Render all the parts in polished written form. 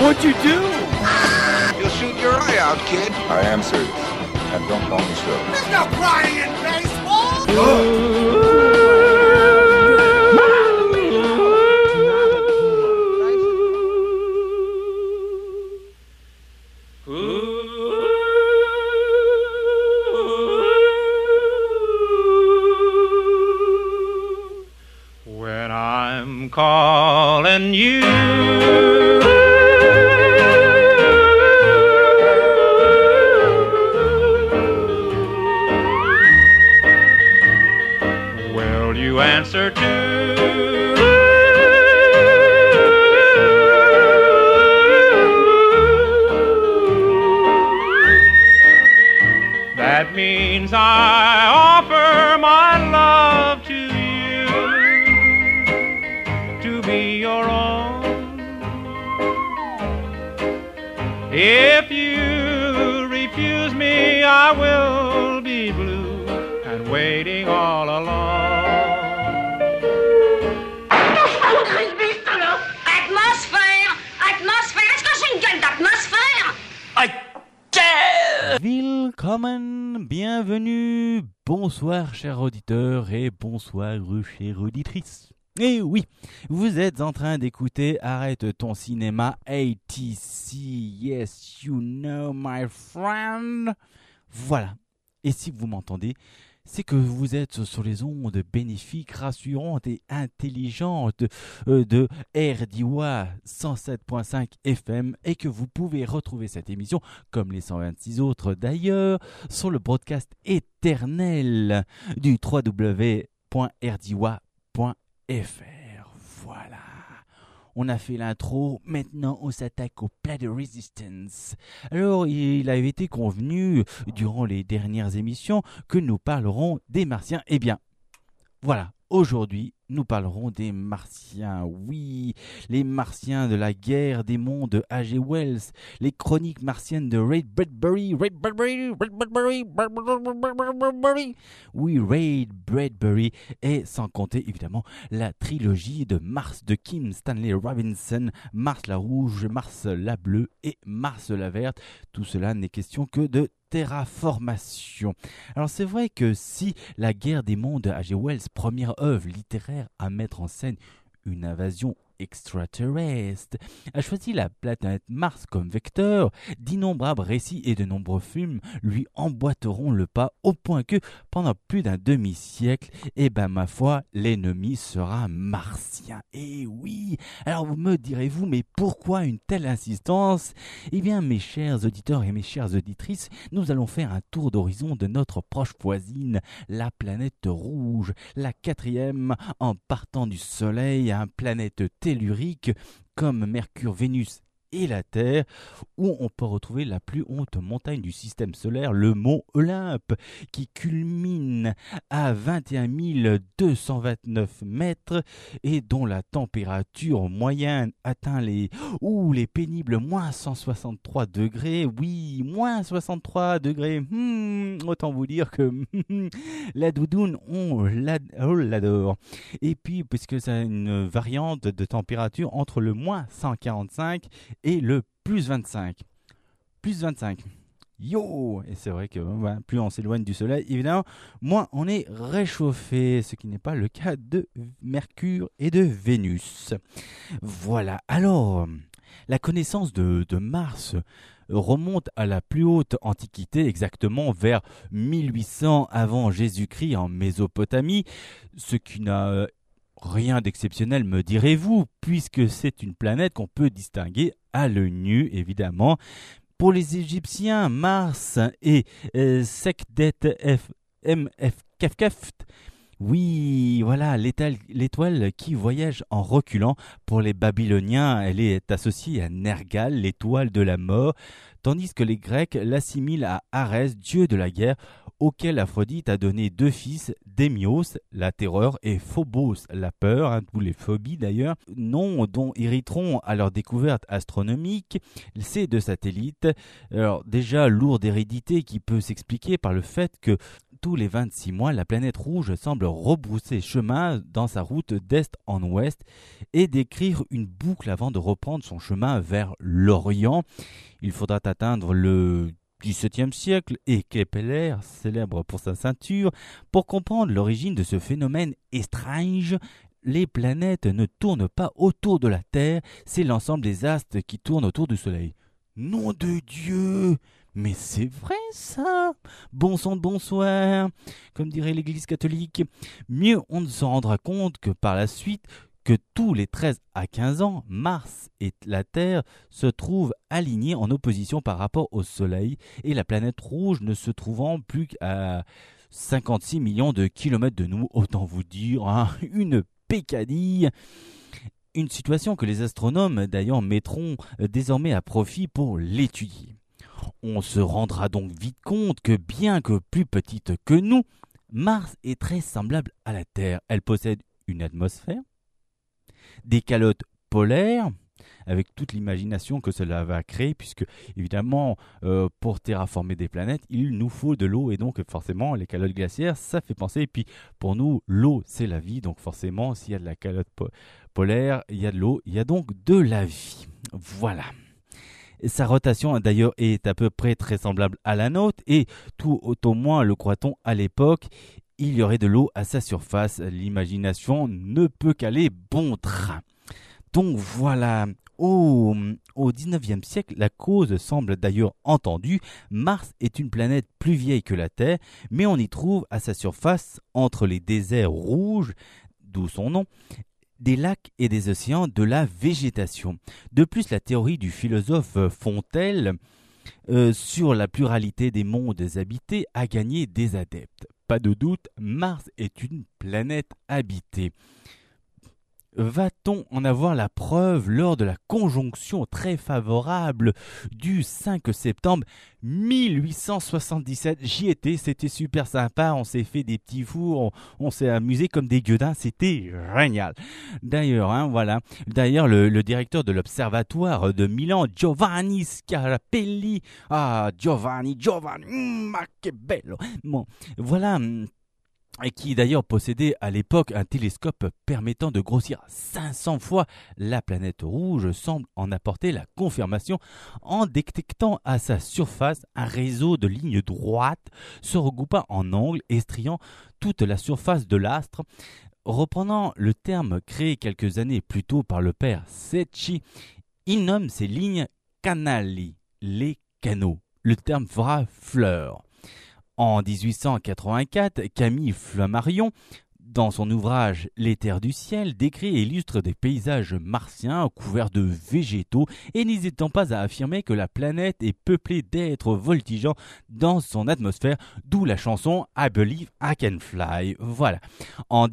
What'd you do? You'll shoot your eye out, kid. I am serious. And don't call me so. There's no crying in baseball! When I'm calling you, will you answer too? That means I offer my love to you, to be your own. If you refuse me, I will be blue and waiting all alone. Atmosphère! Atmosphère! Est-ce que j'ai une gueule d'atmosphère? Willkommen, bienvenue, bonsoir chers auditeurs et bonsoir chères auditrices. Et oui, vous êtes en train d'écouter Arrête ton cinéma ATC, yes you know my friend. Voilà, et si vous m'entendez, c'est que vous êtes sur les ondes bénéfiques, rassurantes et intelligentes de RDIWA 107.5 FM et que vous pouvez retrouver cette émission, comme les 126 autres d'ailleurs, sur le broadcast éternel du www.rdiwa.fr. Voilà. On a fait l'intro, maintenant on s'attaque au plat de Resistance. Alors, il avait été convenu, durant les dernières émissions, que nous parlerons des Martiens. Eh bien, voilà, aujourd'hui, nous parlerons des Martiens. Oui, les Martiens de la guerre des mondes de H.G. Wells, les chroniques martiennes de Ray Bradbury. Oui, Ray Bradbury, et sans compter évidemment la trilogie de Mars de Kim Stanley Robinson, Mars la rouge, Mars la bleue et Mars la verte. Tout cela n'est question que de terraformation. Alors c'est vrai que si La guerre des mondes de H.G. Wells, première œuvre littéraire à mettre en scène une invasion extraterrestre, a choisi la planète Mars comme vecteur, d'innombrables récits et de nombreux films lui emboîteront le pas au point que, pendant plus d'un demi-siècle, ma foi, l'ennemi sera martien. Et oui, alors vous me direz-vous, mais pourquoi une telle insistance ? Eh bien, mes chers auditeurs et mes chères auditrices, nous allons faire un tour d'horizon de notre proche voisine, la planète rouge, la quatrième en partant du Soleil, une planète tellurique comme Mercure, Vénus et la Terre, où on peut retrouver la plus haute montagne du système solaire, le mont Olympe, qui culmine à 21 229 mètres et dont la température moyenne atteint les pénibles moins 163 degrés. Oui, moins 63 degrés. Autant vous dire que la doudoune, on l'adore. Et puis, puisque c'est une variante de température entre le moins 145 et le plus 25. Plus 25. Yo! Et c'est vrai que plus on s'éloigne du soleil, évidemment, moins on est réchauffé, ce qui n'est pas le cas de Mercure et de Vénus. Voilà. Alors, la connaissance de Mars remonte à la plus haute antiquité, exactement vers 1800 avant Jésus-Christ en Mésopotamie, ce qui n'a rien d'exceptionnel, me direz-vous, puisque c'est une planète qu'on peut distinguer à l'œil nu, évidemment. Pour les Égyptiens, Mars et Sekdet Mfkeft, oui, voilà, l'étoile qui voyage en reculant. Pour les Babyloniens, elle est associée à Nergal, l'étoile de la mort, tandis que les Grecs l'assimilent à Arès, dieu de la guerre, auquel Aphrodite a donné deux fils, Démios, la terreur, et Phobos, la peur, ou les phobies d'ailleurs, noms dont hériteront à leur découverte astronomique ces deux satellites. Alors déjà, lourde hérédité qui peut s'expliquer par le fait que tous les 26 mois, la planète rouge semble rebrousser chemin dans sa route d'est en ouest et décrire une boucle avant de reprendre son chemin vers l'Orient. Il faudra atteindre le XVIIe siècle et Kepler, célèbre pour sa ceinture, pour comprendre l'origine de ce phénomène étrange. Les planètes ne tournent pas autour de la Terre, c'est l'ensemble des astres qui tournent autour du Soleil. Nom de Dieu! Mais c'est vrai ça! Bon sang de bonsoir, comme dirait l'Église catholique. Mieux on ne se rendra compte que par la suite que tous les 13 à 15 ans, Mars et la Terre se trouvent alignés en opposition par rapport au Soleil et la planète rouge ne se trouvant plus qu'à 56 millions de kilomètres de nous, autant vous dire, une pécadille. Une situation que les astronomes d'ailleurs mettront désormais à profit pour l'étudier. On se rendra donc vite compte que bien que plus petite que nous, Mars est très semblable à la Terre. Elle possède une atmosphère, des calottes polaires, avec toute l'imagination que cela va créer, puisque évidemment, pour terraformer des planètes, il nous faut de l'eau, et donc forcément, les calottes glaciaires, ça fait penser, et puis pour nous, l'eau, c'est la vie, donc forcément, s'il y a de la calotte polaire, il y a de l'eau, il y a donc de la vie. Voilà. Sa rotation, d'ailleurs, est à peu près très semblable à la nôtre, et tout au moins le croit-on à l'époque, il y aurait de l'eau à sa surface. L'imagination ne peut qu'aller bon train. Donc voilà, au XIXe siècle, la cause semble d'ailleurs entendue. Mars est une planète plus vieille que la Terre, mais on y trouve à sa surface, entre les déserts rouges, d'où son nom, des lacs et des océans, de la végétation. De plus, la théorie du philosophe Fontel sur la pluralité des mondes habités a gagné des adeptes. Pas de doute, Mars est une planète habitée. Va-t-on en avoir la preuve lors de la conjonction très favorable du 5 septembre 1877 ? J'y étais, c'était super sympa, on s'est fait des petits fours, on s'est amusé comme des gueudins, c'était génial. D'ailleurs, voilà. D'ailleurs, le directeur de l'observatoire de Milan, Giovanni Scarpelli, Giovanni, ma che bello. Bon, voilà. Et qui d'ailleurs possédait à l'époque un télescope permettant de grossir 500 fois la planète rouge, semble en apporter la confirmation en détectant à sa surface un réseau de lignes droites se regroupant en angles et striant toute la surface de l'astre. Reprenant le terme créé quelques années plus tôt par le père Secchi, il nomme ces lignes canali, les canaux. Le terme fera fleur. En 1884, Camille Flammarion, dans son ouvrage « Les terres du ciel », décrit et illustre des paysages martiens couverts de végétaux et n'hésitant pas à affirmer que la planète est peuplée d'êtres voltigeants dans son atmosphère, d'où la chanson « I Believe I Can Fly ». Voilà. En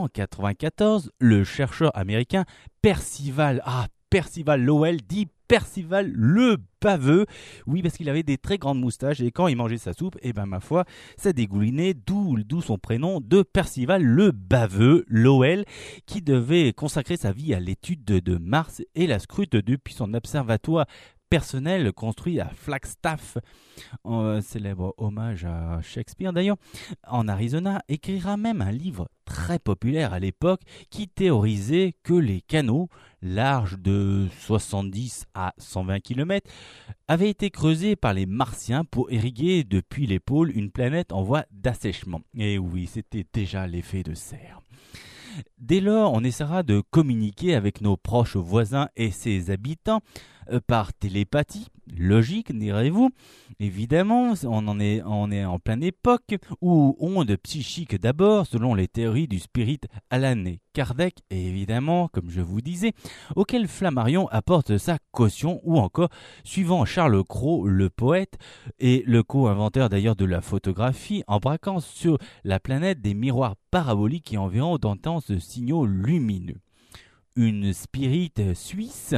1894, le chercheur américain Percival Lowell dit Percival le baveux, oui parce qu'il avait des très grandes moustaches et quand il mangeait sa soupe, ma foi, ça dégoulinait, d'où son prénom de Percival le baveux, Lowell, qui devait consacrer sa vie à l'étude de Mars et la scrute depuis son observatoire personnel construit à Flagstaff, célèbre hommage à Shakespeare d'ailleurs, en Arizona, écrira même un livre très populaire à l'époque qui théorisait que les canaux, larges de 70 à 120 km, avaient été creusés par les Martiens pour irriguer depuis les pôles une planète en voie d'assèchement. Et oui, c'était déjà l'effet de serre. Dès lors, on essaiera de communiquer avec nos proches voisins et ses habitants par télépathie, logique, direz-vous. Évidemment, on est en pleine époque où ondes psychiques d'abord, selon les théories du spirit Alan Kardec, et évidemment, comme je vous disais, auquel Flammarion apporte sa caution, ou encore, suivant Charles Cros, le poète, et le co-inventeur d'ailleurs de la photographie, en braquant sur la planète des miroirs paraboliques qui enverront d'intenses signaux lumineux. Une spirit suisse,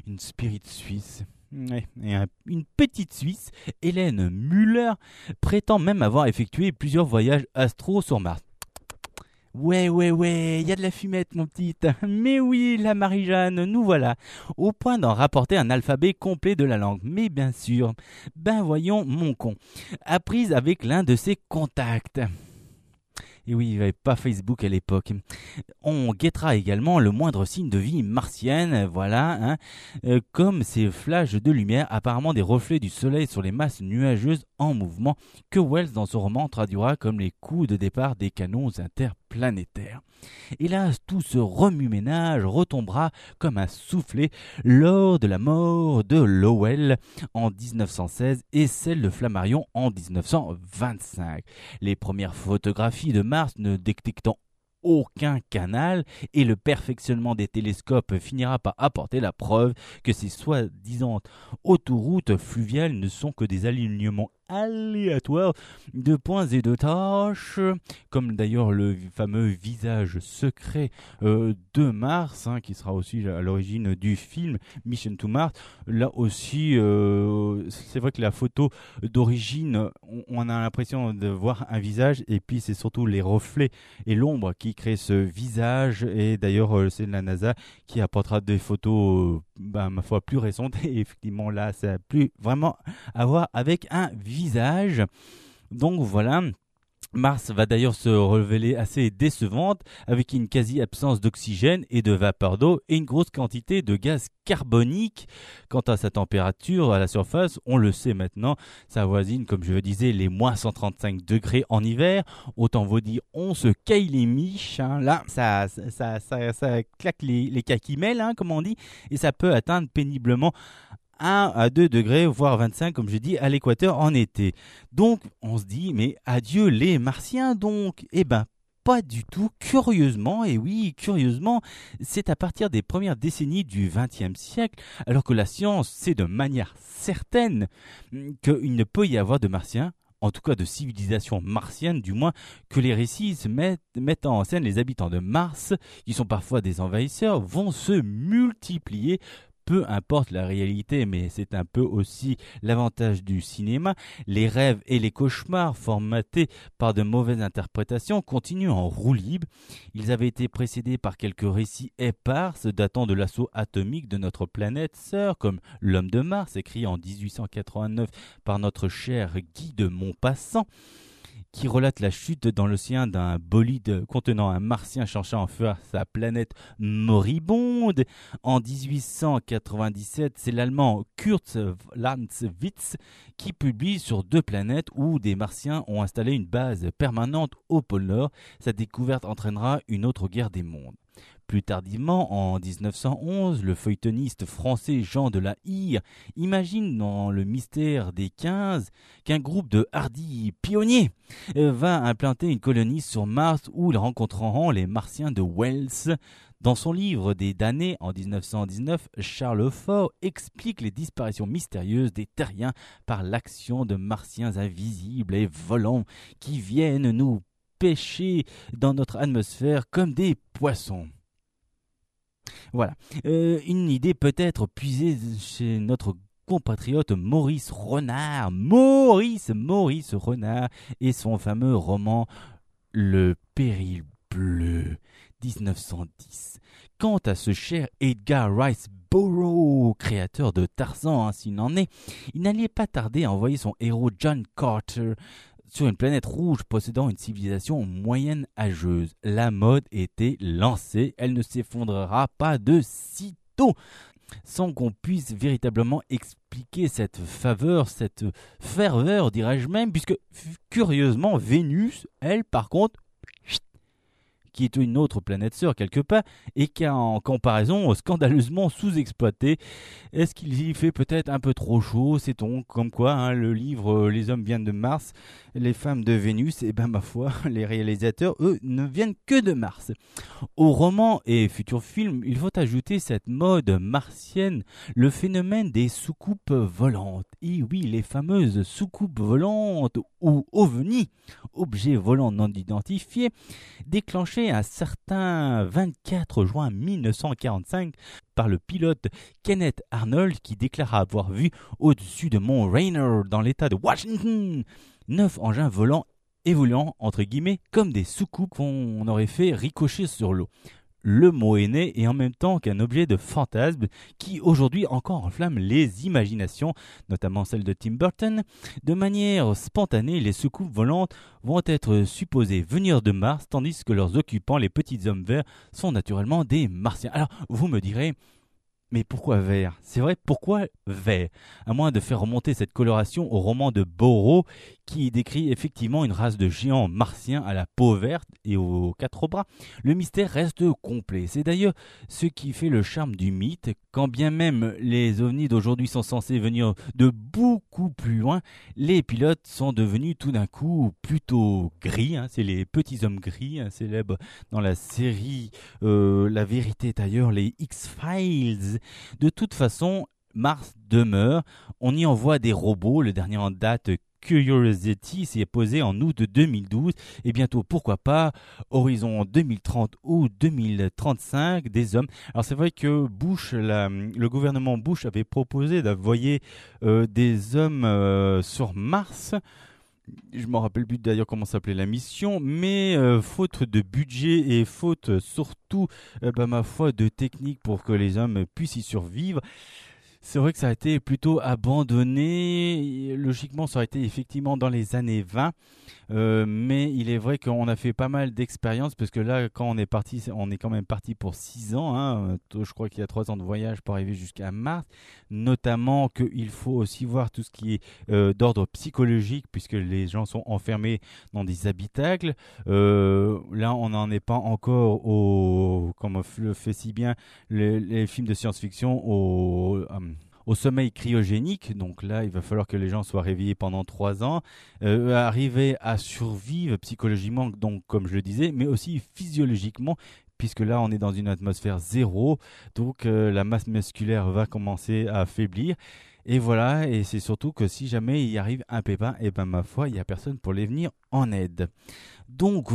une petite Suisse, Hélène Müller, prétend même avoir effectué plusieurs voyages astro sur Mars. Ouais, il y a de la fumette, mon petit. Mais oui, la Marie-Jeanne, nous voilà, au point d'en rapporter un alphabet complet de la langue. Mais bien sûr, voyons, mon con, apprise avec l'un de ses contacts. Et oui, il n'y avait pas Facebook à l'époque. On guettera également le moindre signe de vie martienne, voilà, comme ces flashs de lumière, apparemment des reflets du soleil sur les masses nuageuses en mouvement, que Wells dans son roman traduira comme les coups de départ des canons interplanétaires. Hélas, tout ce remue-ménage retombera comme un soufflet lors de la mort de Lowell en 1916 et celle de Flammarion en 1925. Les premières photographies de Mars ne détectant aucun canal et le perfectionnement des télescopes finira par apporter la preuve que ces soi-disant autoroutes fluviales ne sont que des alignements aléatoires de points et de taches, comme d'ailleurs le fameux visage secret de Mars, qui sera aussi à l'origine du film Mission to Mars. Là aussi, c'est vrai que la photo d'origine, on a l'impression de voir un visage, et puis c'est surtout les reflets et l'ombre qui créent ce visage, et d'ailleurs c'est la NASA qui apportera des photos ma foi plus récentes, et effectivement là ça n'a plus vraiment à voir avec un visage. Donc voilà, Mars va d'ailleurs se révéler assez décevante, avec une quasi-absence d'oxygène et de vapeur d'eau et une grosse quantité de gaz carbonique. Quant à sa température à la surface, on le sait maintenant, ça avoisine, comme je le disais, les moins 135 degrés en hiver. Autant vous dire, on se caille les miches, là, ça claque les caquimelles, comme on dit, et ça peut atteindre péniblement 1 à 2 degrés, voire 25, comme je dis, à l'équateur en été. Donc, on se dit, mais adieu les Martiens, donc. Eh ben, pas du tout, curieusement, et oui, curieusement, c'est à partir des premières décennies du XXe siècle, alors que la science sait de manière certaine qu'il ne peut y avoir de Martiens, en tout cas de civilisation martienne du moins, que les récits mettent en scène les habitants de Mars, qui sont parfois des envahisseurs, vont se multiplier. Peu importe la réalité, mais c'est un peu aussi l'avantage du cinéma, les rêves et les cauchemars formatés par de mauvaises interprétations continuent en roue libre. Ils avaient été précédés par quelques récits épars datant de l'assaut atomique de notre planète sœur, comme L'Homme de Mars, écrit en 1889 par notre cher Guy de Maupassant, qui relate la chute dans l'océan d'un bolide contenant un martien cherchant à fuir sa planète moribonde. En 1897, c'est l'allemand Kurt Lanzwitz qui publie sur 2 planètes où des martiens ont installé une base permanente au pôle Nord. Sa découverte entraînera une autre guerre des mondes. Plus tardivement, en 1911, le feuilletoniste français Jean de la Hire imagine dans Le Mystère des 15 qu'un groupe de hardis pionniers va implanter une colonie sur Mars où ils rencontreront les Martiens de Wells. Dans son livre des damnés en 1919, Charles Fort explique les disparitions mystérieuses des terriens par l'action de Martiens invisibles et volants qui viennent nous pêcher dans notre atmosphère comme des poissons. Voilà, une idée peut-être puisée chez notre compatriote Maurice Renard. Maurice Renard et son fameux roman Le Péril bleu, 1910. Quant à ce cher Edgar Rice Burroughs, créateur de Tarzan, s'il en est, il n'allait pas tarder à envoyer son héros John Carter sur une planète rouge possédant une civilisation moyenne-âgeuse. La mode était lancée, elle ne s'effondrera pas de sitôt, sans qu'on puisse véritablement expliquer cette faveur, cette ferveur, dirais-je même, puisque curieusement, Vénus, elle, par contre, qui est une autre planète sœur quelque part, et qui a en comparaison scandaleusement sous-exploité. Est-ce qu'il y fait peut-être un peu trop chaud, sait-on, comme quoi le livre Les hommes viennent de Mars, les femmes de Vénus, et ma foi, les réalisateurs, eux, ne viennent que de Mars. Au roman et futur film, il faut ajouter cette mode martienne, le phénomène des soucoupes volantes. Et oui, les fameuses soucoupes volantes ou ovnis, objets volants non identifiés, déclenchés un certain 24 juin 1945 par le pilote Kenneth Arnold qui déclara avoir vu au-dessus de Mont Rainier dans l'état de Washington 9 engins volants évoluant entre guillemets comme des soucoupes qu'on aurait fait ricocher sur l'eau. Le mot est né et en même temps qu'un objet de fantasme qui aujourd'hui encore enflamme les imaginations, notamment celle de Tim Burton. De manière spontanée, les soucoupes volantes vont être supposées venir de Mars, tandis que leurs occupants, les petits hommes verts, sont naturellement des Martiens. Alors, vous me direz, mais pourquoi vert ? C'est vrai, pourquoi vert ? À moins de faire remonter cette coloration au roman de Borrow, qui décrit effectivement une race de géants martiens à la peau verte et aux 4 bras, le mystère reste complet. C'est d'ailleurs ce qui fait le charme du mythe, quand bien même les ovnis d'aujourd'hui sont censés venir de beaucoup plus loin, les pilotes sont devenus tout d'un coup plutôt gris, c'est les petits hommes gris, célèbres dans la série La vérité est ailleurs, les X-Files. De toute façon, Mars demeure, on y envoie des robots, le dernier en date Curiosity s'y est posé en août 2012 et bientôt, pourquoi pas, horizon 2030 ou 2035, des hommes. Alors c'est vrai que le gouvernement Bush avait proposé d'envoyer des hommes sur Mars. Je ne me rappelle plus d'ailleurs comment s'appelait la mission, mais faute de budget et faute surtout, ma foi, de technique pour que les hommes puissent y survivre, c'est vrai que ça a été plutôt abandonné. Logiquement, ça aurait été effectivement dans les années 20. Mais il est vrai qu'on a fait pas mal d'expériences parce que là, quand on est parti, on est quand même parti pour 6 ans. Je crois qu'il y a 3 ans de voyage pour arriver jusqu'à Mars. Notamment qu'il faut aussi voir tout ce qui est d'ordre psychologique puisque les gens sont enfermés dans des habitacles. Là, on n'en est pas encore comme le fait si bien les films de science-fiction au sommeil cryogénique. Donc là, il va falloir que les gens soient réveillés pendant 3 ans, arriver à survivre psychologiquement, donc comme je le disais, mais aussi physiologiquement, puisque là, on est dans une atmosphère zéro, donc la masse musculaire va commencer à faiblir. Et voilà, et c'est surtout que si jamais il y arrive un pépin, ma foi, il n'y a personne pour les venir en aide. Donc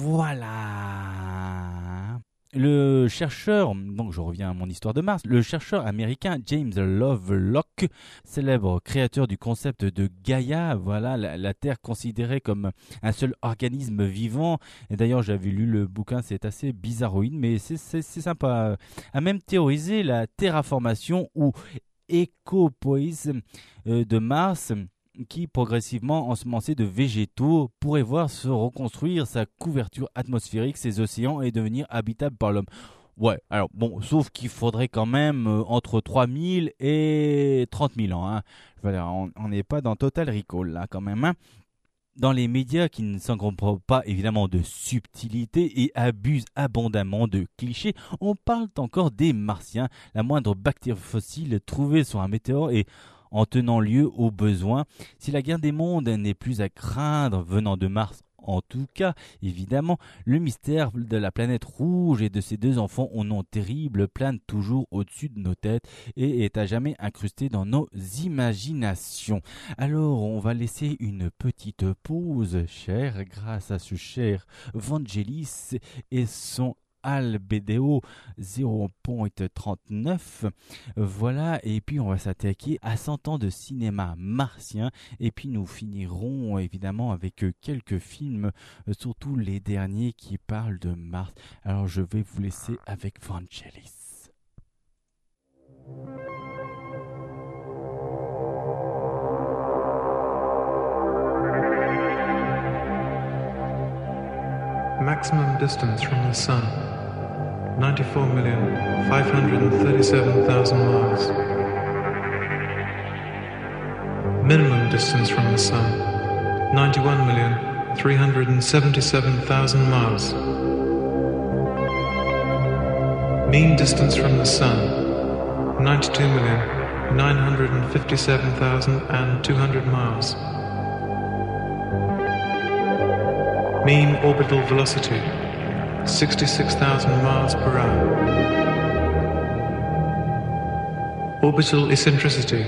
voilà. Le chercheur, donc je reviens à mon histoire de Mars, le chercheur américain James Lovelock, célèbre créateur du concept de Gaïa, voilà, la Terre considérée comme un seul organisme vivant, et d'ailleurs j'avais lu le bouquin, c'est assez bizarroïde, mais c'est sympa, a même théorisé la terraformation ou écopoïsme de Mars, qui progressivement ensemencé de végétaux pourrait voir se reconstruire sa couverture atmosphérique, ses océans et devenir habitable par l'homme. Ouais, alors bon, sauf qu'il faudrait quand même entre 3000 et 30 000 ans. Voilà, on n'est pas dans Total Recall là quand même. Dans les médias qui ne s'encombrent pas évidemment de subtilité et abusent abondamment de clichés, on parle encore des Martiens, la moindre bactérie fossile trouvée sur un météore et en tenant lieu aux besoins. Si la guerre des mondes n'est plus à craindre venant de Mars, en tout cas, évidemment, le mystère de la planète rouge et de ses 2 enfants au nom terrible plane toujours au-dessus de nos têtes et est à jamais incrusté dans nos imaginations. Alors, on va laisser une petite pause, cher, grâce à ce cher Vangelis et son Albedo 0.39. Voilà, et puis on va s'attaquer à 100 ans de cinéma martien, et puis nous finirons évidemment avec quelques films, surtout les derniers qui parlent de Mars. Alors je vais vous laisser avec Vangelis. Maximum distance from the Sun, 94,537,000 miles. Minimum distance from the Sun, 91,377,000 miles. Mean distance from the Sun, 92,957,200 miles. Mean orbital velocity, 66,000 miles per hour. Orbital eccentricity,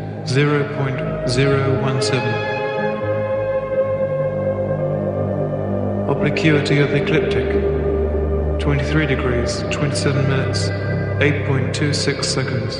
0.017. Obliquity of the ecliptic, 23 degrees, 27 minutes, 8.26 seconds.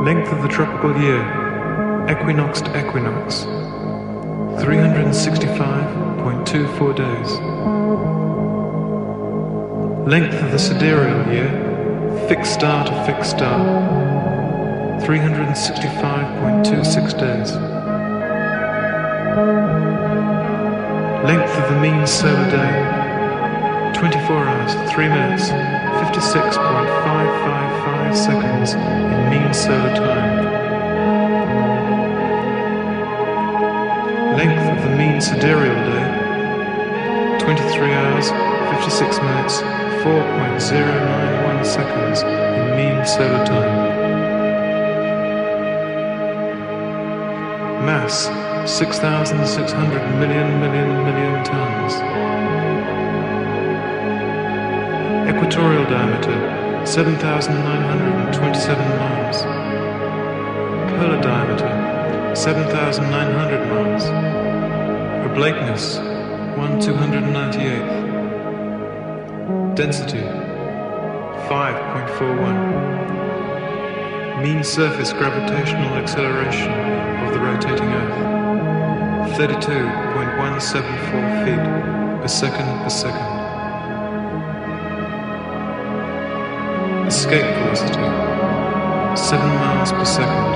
Length of the tropical year, equinox to equinox, 365.24 days. Length of the sidereal year, fixed star to fixed star, 365.26 days. Length of the mean solar day, 24 hours, 3 minutes, 56.555 seconds in mean solar time. Length of the mean sidereal day, 23 hours, 56 minutes, 4.091 seconds in mean solar time. Mass, 6,600 million tons. Equatorial diameter, 7,927 miles. Polar diameter, 7,900 miles. Oblateness, 1/298th. Density, 5.41. Mean surface gravitational acceleration of the rotating Earth, 32.174 feet per second per second. Escape velocity, 7 miles per second.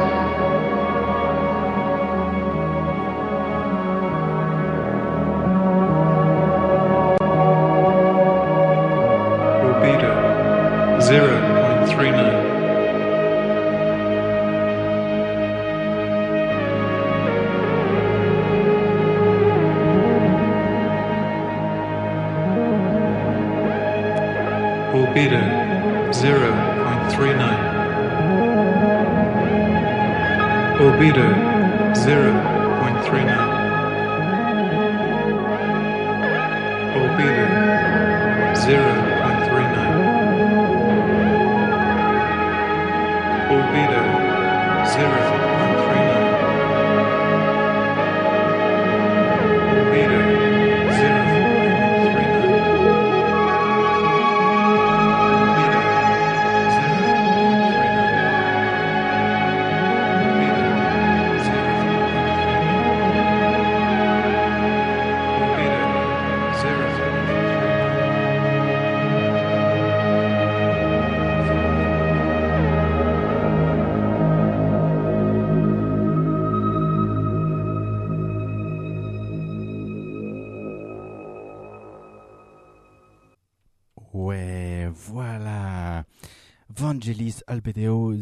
Albedo, 0.39. Albedo, 0.39. Albedo, 0.39. Albedo, 0.39. Albedo, 0.39. Albedo, Ouais, voilà. Vangelis Albedo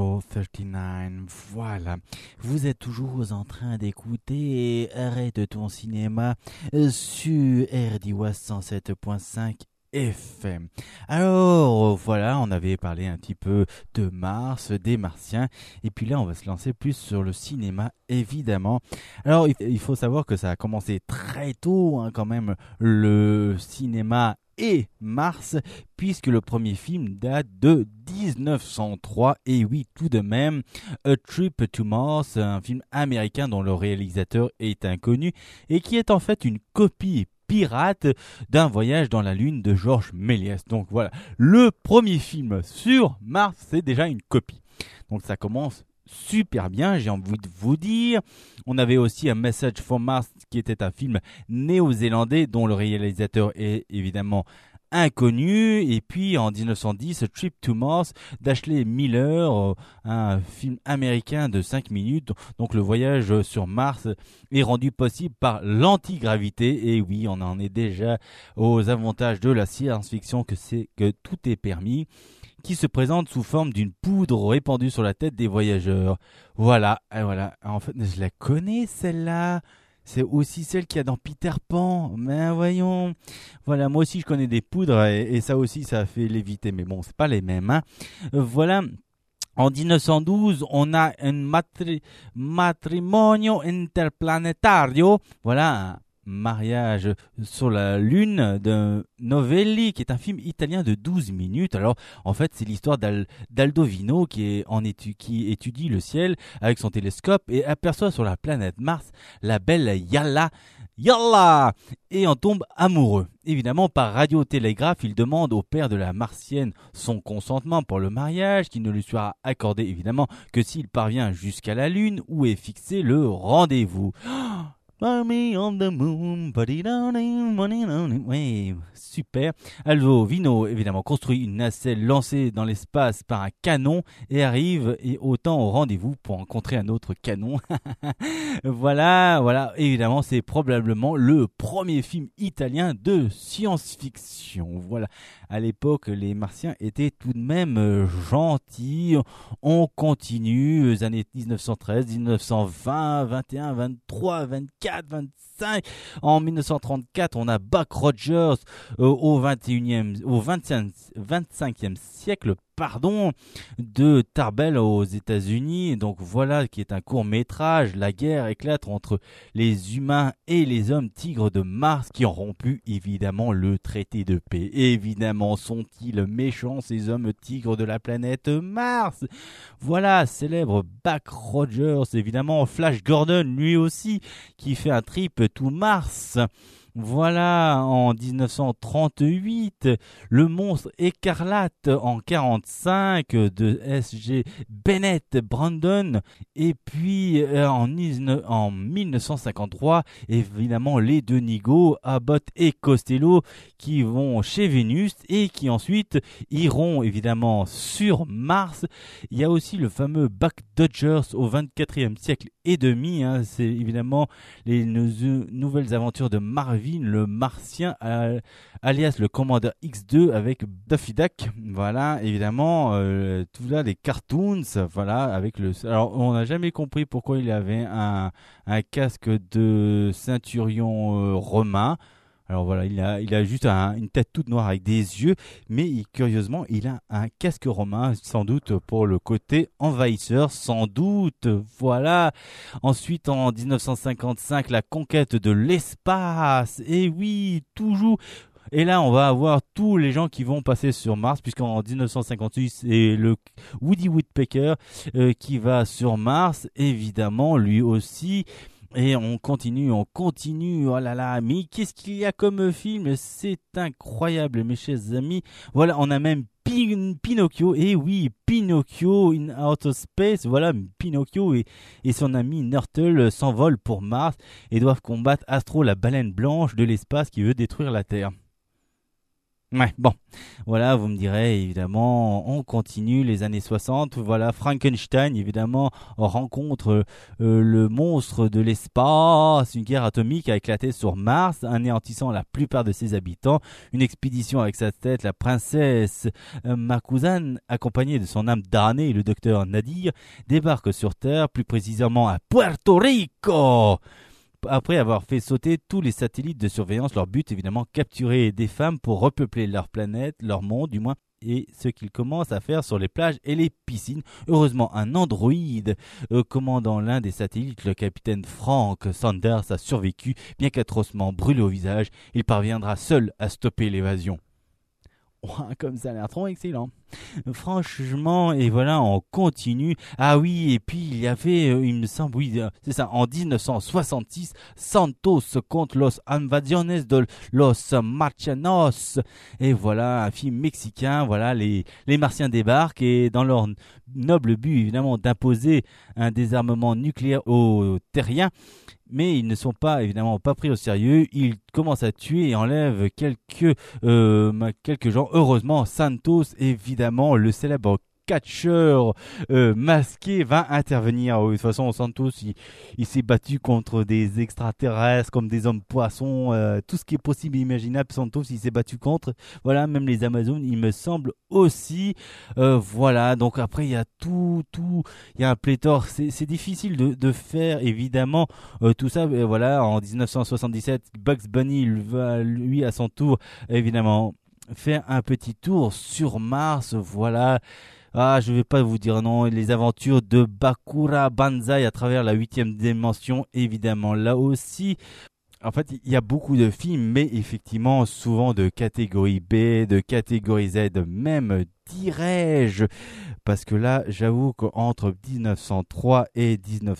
039, voilà. Vous êtes toujours en train d'écouter Arrête ton cinéma sur RDWA 107.5 FM. Alors voilà, on avait parlé un petit peu de Mars, des Martiens, et puis là on va se lancer plus sur le cinéma évidemment. Alors il faut savoir que ça a commencé très tôt quand même, le cinéma et Mars, puisque le premier film date de 1903, et oui, tout de même, A Trip to Mars, un film américain dont le réalisateur est inconnu, et qui est en fait une copie pirate d'un voyage dans la Lune de Georges Méliès. Donc voilà, le premier film sur Mars, c'est déjà une copie. Donc ça commence super bien, j'ai envie de vous dire. On avait aussi un Message from Mars qui était un film néo-zélandais dont le réalisateur est évidemment inconnu. Et puis en 1910, A Trip to Mars d'Ashley Miller, un film américain de 5 minutes. Donc le voyage sur Mars est rendu possible par l'antigravité. Et oui, on en est déjà aux avantages de la science-fiction, que c'est que tout est permis, qui se présente sous forme d'une poudre répandue sur la tête des voyageurs. Voilà, voilà. En fait, je la connais celle-là. C'est aussi celle qu'il y a dans Peter Pan. Mais voyons. Voilà, moi aussi je connais des poudres et ça aussi ça a fait léviter. Mais bon, c'est pas les mêmes. Hein. Voilà. En 1912, on a un matrimonio interplanetario. Voilà, un mariage sur la Lune de Novelli, qui est un film italien de 12 minutes. Alors, en fait, c'est l'histoire d'Aldo Vino qui étudie le ciel avec son télescope et aperçoit sur la planète Mars la belle Yalla. Yallah! Et on tombe amoureux. Évidemment, par radiotélégraphe, il demande au père de la martienne son consentement pour le mariage, qui ne lui sera accordé évidemment que s'il parvient jusqu'à la lune, où est fixé le rendez-vous. Mommy on the moon, oui, super. Aldo Vino, évidemment, construit une nacelle lancée dans l'espace par un canon et arrive et autant au rendez-vous pour rencontrer un autre canon. Voilà, évidemment, c'est probablement le premier film italien de science-fiction. Voilà, à l'époque, les Martiens étaient tout de même gentils. On continue, les années 1913, 1920, 21, 23, 24, 25. En 1934, on a Buck Rogers au 25e siècle, de Tarbell aux États-Unis. Donc voilà, qui est un court-métrage. La guerre éclate entre les humains et les hommes tigres de Mars qui ont rompu évidemment le traité de paix. Évidemment, sont-ils méchants ces hommes tigres de la planète Mars? Voilà, célèbre Buck Rogers, évidemment. Flash Gordon, lui aussi, qui fait un trip to Mars. Voilà, en 1938, Le Monstre écarlate en 45 de S.G. Bennett Brandon. Et puis en 1953, évidemment, les deux nigauds, Abbott et Costello, qui vont chez Vénus et qui ensuite iront évidemment sur Mars. Il y a aussi le fameux Buck Dodgers au 24e siècle et demi. C'est évidemment les nouvelles aventures de Marvin le Martien, alias le Commandeur X2 avec Daffy Duck. Voilà, évidemment, tout là, les cartoons, voilà, avec le... Alors, on n'a jamais compris pourquoi il avait un casque de ceinturion romain. Alors voilà, il a juste une tête toute noire avec des yeux, mais curieusement, il a un casque romain, sans doute pour le côté envahisseur, sans doute. Voilà. Ensuite, en 1955, la conquête de l'espace. Et oui, toujours. Et là, on va avoir tous les gens qui vont passer sur Mars, puisqu'en 1958, c'est le Woody Woodpecker qui va sur Mars, évidemment, lui aussi. Et on continue, oh là là, mais qu'est-ce qu'il y a comme film? C'est incroyable, mes chers amis. Voilà, on a même Pinocchio, et oui, Pinocchio in Outer Space. Voilà, Pinocchio et son ami Nurtle s'envolent pour Mars et doivent combattre Astro, la baleine blanche de l'espace qui veut détruire la Terre. Ouais, bon, voilà, vous me direz, évidemment, on continue les années 60, voilà, Frankenstein, évidemment, on rencontre le monstre de l'espace, une guerre atomique a éclaté sur Mars, anéantissant la plupart de ses habitants, une expédition avec sa tête, la princesse Makuzan, accompagnée de son âme damnée, le docteur Nadir, débarque sur Terre, plus précisément à Puerto Rico. Après avoir fait sauter tous les satellites de surveillance, leur but évidemment capturer des femmes pour repeupler leur planète, leur monde du moins, et ce qu'ils commencent à faire sur les plages et les piscines. Heureusement, un androïde commandant l'un des satellites, le capitaine Frank Sanders, a survécu, bien qu'atrocement brûlé au visage. Il parviendra seul à stopper l'évasion. Comme ça a l'air trop excellent. Franchement, et voilà, on continue. Ah oui, et puis il y avait, il me semble, oui, c'est ça, en 1966, Santos contre Los Invasiones de Los Marcianos. Et voilà, un film mexicain, voilà, les Martiens débarquent et dans leur noble but, évidemment, d'imposer un désarmement nucléaire aux terriens. Mais ils ne sont pas, évidemment, pas pris au sérieux. Ils commencent à tuer et enlèvent quelques gens. Heureusement, Santos, évidemment, le célèbre catcheur masqué va intervenir. De toute façon, Santos, il s'est battu contre des extraterrestres comme des hommes poissons, tout ce qui est possible et imaginable. Santos, il s'est battu contre. Voilà, même les Amazones, il me semble aussi. Voilà, donc après, il y a tout, il y a un pléthore. C'est difficile de faire, évidemment, tout ça. Voilà, en 1977, Bugs Bunny va, lui, à son tour, évidemment, faire un petit tour sur Mars. Voilà. Ah, je vais pas vous dire non, les aventures de Bakura Banzai à travers la 8e dimension, évidemment, là aussi. En fait, il y a beaucoup de films, mais effectivement, souvent de catégorie B, de catégorie Z, même dirais-je? Parce que là, j'avoue qu'entre 1903 et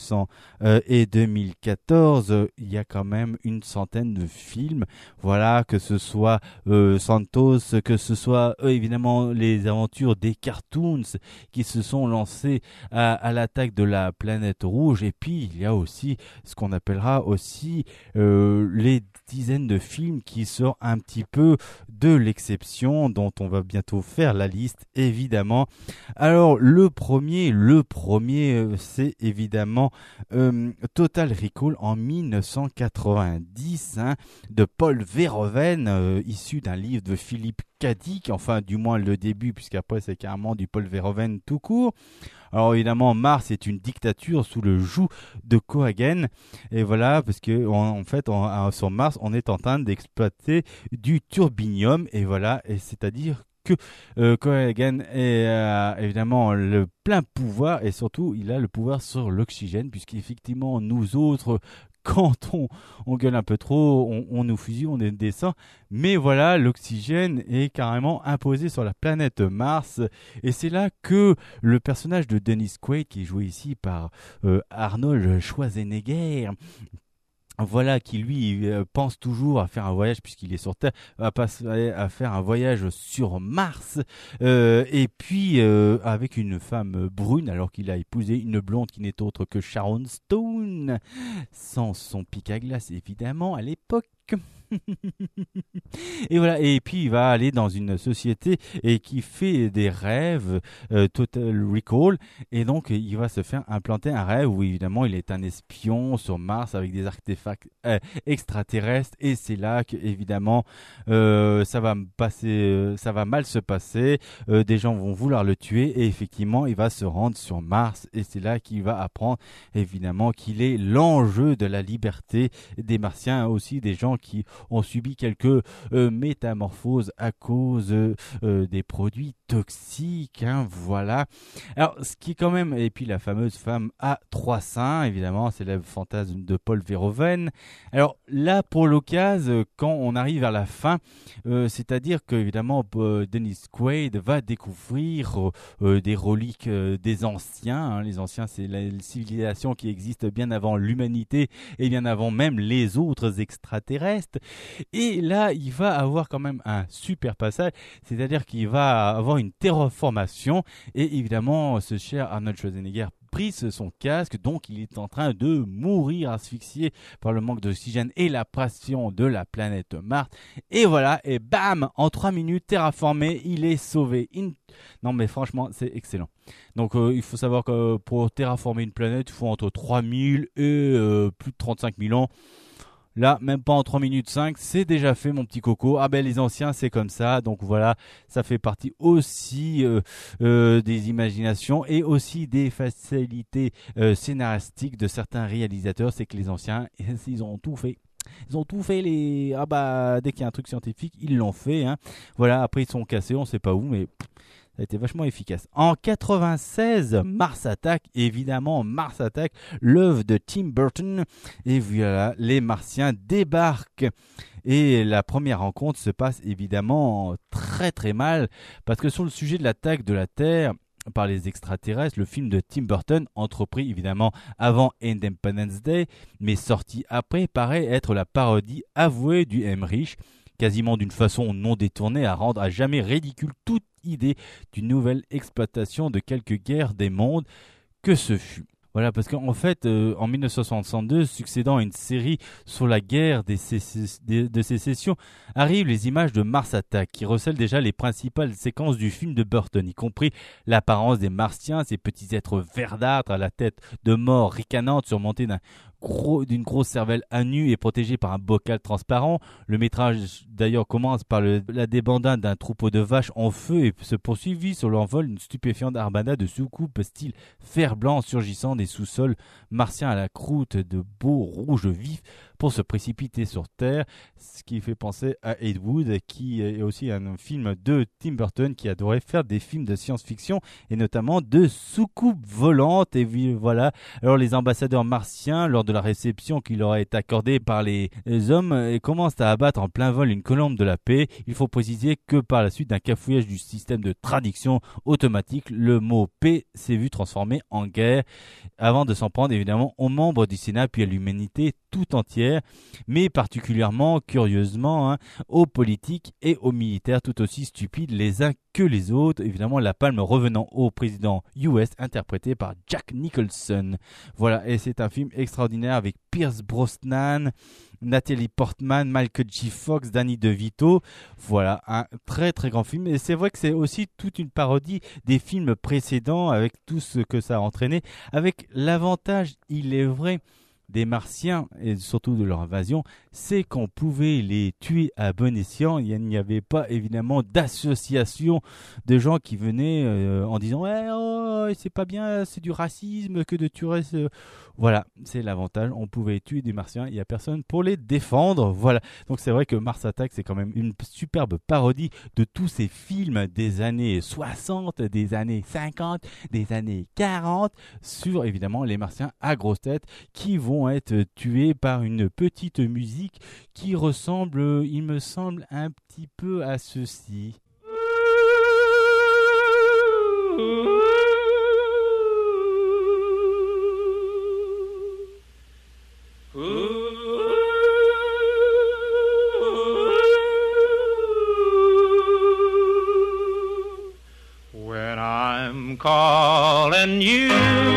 2014, il y a quand même une centaine de films. Voilà, que ce soit Santos, que ce soit évidemment les aventures des cartoons qui se sont lancés à l'attaque de la planète rouge. Et puis, il y a aussi ce qu'on appellera aussi les dizaines de films qui sortent un petit peu de l'exception, dont on va bientôt faire la liste, évidemment. Alors, le premier, c'est évidemment Total Recall en 1990, de Paul Verhoeven, issu d'un livre de Philippe K. Dick, enfin du moins le début, puisqu'après c'est carrément du Paul Verhoeven tout court. Alors évidemment, Mars est une dictature sous le joug de Cohagen, et voilà, parce que en fait, sur Mars, on est en train d'exploiter du turbinium, et voilà, et c'est-à-dire que Cohagen a évidemment le plein pouvoir, et surtout il a le pouvoir sur l'oxygène, puisqu'effectivement nous autres, quand on gueule un peu trop, on nous fusille, on descend. Mais voilà, l'oxygène est carrément imposé sur la planète Mars. Et c'est là que le personnage de Dennis Quaid, qui est joué ici par Arnold Schwarzenegger, voilà, qui lui pense toujours à faire un voyage, puisqu'il est sur Terre, à faire un voyage sur Mars, et puis avec une femme brune, alors qu'il a épousé une blonde qui n'est autre que Sharon Stone, sans son pic à glace évidemment à l'époque. Et voilà, et puis il va aller dans une société et qui fait des rêves, Total Recall, et donc il va se faire implanter un rêve où évidemment il est un espion sur Mars avec des artefacts extraterrestres, et c'est là que évidemment ça va mal se passer, des gens vont vouloir le tuer, et effectivement il va se rendre sur Mars, et c'est là qu'il va apprendre évidemment qu'il est l'enjeu de la liberté des Martiens, aussi des gens qui ont subi quelques métamorphoses à cause des produits toxiques, voilà. Alors, ce qui est quand même, et puis la fameuse femme à 3 seins, évidemment, c'est le fantasme de Paul Verhoeven. Alors là, pour l'occasion, quand on arrive vers la fin, c'est-à-dire que évidemment Dennis Quaid va découvrir des reliques des anciens. Les anciens, c'est la civilisation qui existe bien avant l'humanité et bien avant même les autres extraterrestres. Et là, il va avoir quand même un super passage, c'est-à-dire qu'il va avoir une terraformation, et évidemment, ce cher Arnold Schwarzenegger prise son casque, donc il est en train de mourir asphyxié par le manque d'oxygène et la pression de la planète Mars. Et voilà, et bam, en 3 minutes, terraformé, il est sauvé. Non mais franchement, c'est excellent. Donc il faut savoir que pour terraformer une planète, il faut entre 3000 et plus de 35 000 ans. Là, même pas en 3 minutes 5, c'est déjà fait, mon petit coco. Ah ben, les anciens, c'est comme ça. Donc voilà, ça fait partie aussi des imaginations et aussi des facilités scénaristiques de certains réalisateurs. C'est que les anciens, ils ont tout fait. Ils ont tout fait, dès qu'il y a un truc scientifique, ils l'ont fait. Voilà, après ils sont cassés, on sait pas où, mais ça a été vachement efficace. En 96, Mars Attack, évidemment, Mars Attack, l'œuvre de Tim Burton. Et voilà, les Martiens débarquent. Et la première rencontre se passe évidemment très très mal, parce que sur le sujet de l'attaque de la Terre par les extraterrestres, le film de Tim Burton, entrepris évidemment avant Independence Day, mais sorti après, paraît être la parodie avouée du Emmerich, quasiment d'une façon non détournée à rendre à jamais ridicule toute idée d'une nouvelle exploitation de quelques guerres des mondes que ce fut. Voilà, parce qu'en fait, en 1962, succédant à une série sur la guerre de sécession, arrivent les images de Mars Attack, qui recèlent déjà les principales séquences du film de Burton, y compris l'apparence des Martiens, ces petits êtres verdâtres à la tête de mort ricanante, surmontés d'une grosse cervelle à nu et protégée par un bocal transparent. Le métrage d'ailleurs commence par la débandade d'un troupeau de vaches en feu et se poursuivit sur l'envol d'une stupéfiante armada de soucoupes style fer blanc surgissant des sous-sols martiens à la croûte de beaux rouges vifs pour se précipiter sur Terre, ce qui fait penser à Ed Wood, qui est aussi un film de Tim Burton qui adorait faire des films de science-fiction et notamment de soucoupes volantes. Et voilà, alors les ambassadeurs martiens, lors de la réception qui leur est accordée par les hommes, commencent à abattre en plein vol une colombe de la paix. Il faut préciser que par la suite d'un cafouillage du système de traduction automatique, le mot paix s'est vu transformé en guerre, avant de s'en prendre évidemment aux membres du Sénat puis à l'humanité tout entière, mais particulièrement, curieusement, aux politiques et aux militaires tout aussi stupides les uns que les autres. Évidemment, la palme revenant au président US, interprété par Jack Nicholson. Voilà, et c'est un film extraordinaire avec Pierce Brosnan, Natalie Portman, Michael J. Fox, Danny DeVito. Voilà, un très très grand film. Et c'est vrai que c'est aussi toute une parodie des films précédents avec tout ce que ça a entraîné. Avec l'avantage, il est vrai, des Martiens et surtout de leur invasion, c'est qu'on pouvait les tuer à bon escient. Il n'y avait pas évidemment d'association de gens qui venaient en disant c'est pas bien, c'est du racisme que de tuer. Voilà, c'est l'avantage. On pouvait tuer des Martiens, il n'y a personne pour les défendre. Voilà, donc c'est vrai que Mars Attack, c'est quand même une superbe parodie de tous ces films des années 60, des années 50, des années 40 sur évidemment les Martiens à grosse tête qui vont être tués par une petite musique qui ressemble, il me semble, un petit peu à ceci. When I'm calling you,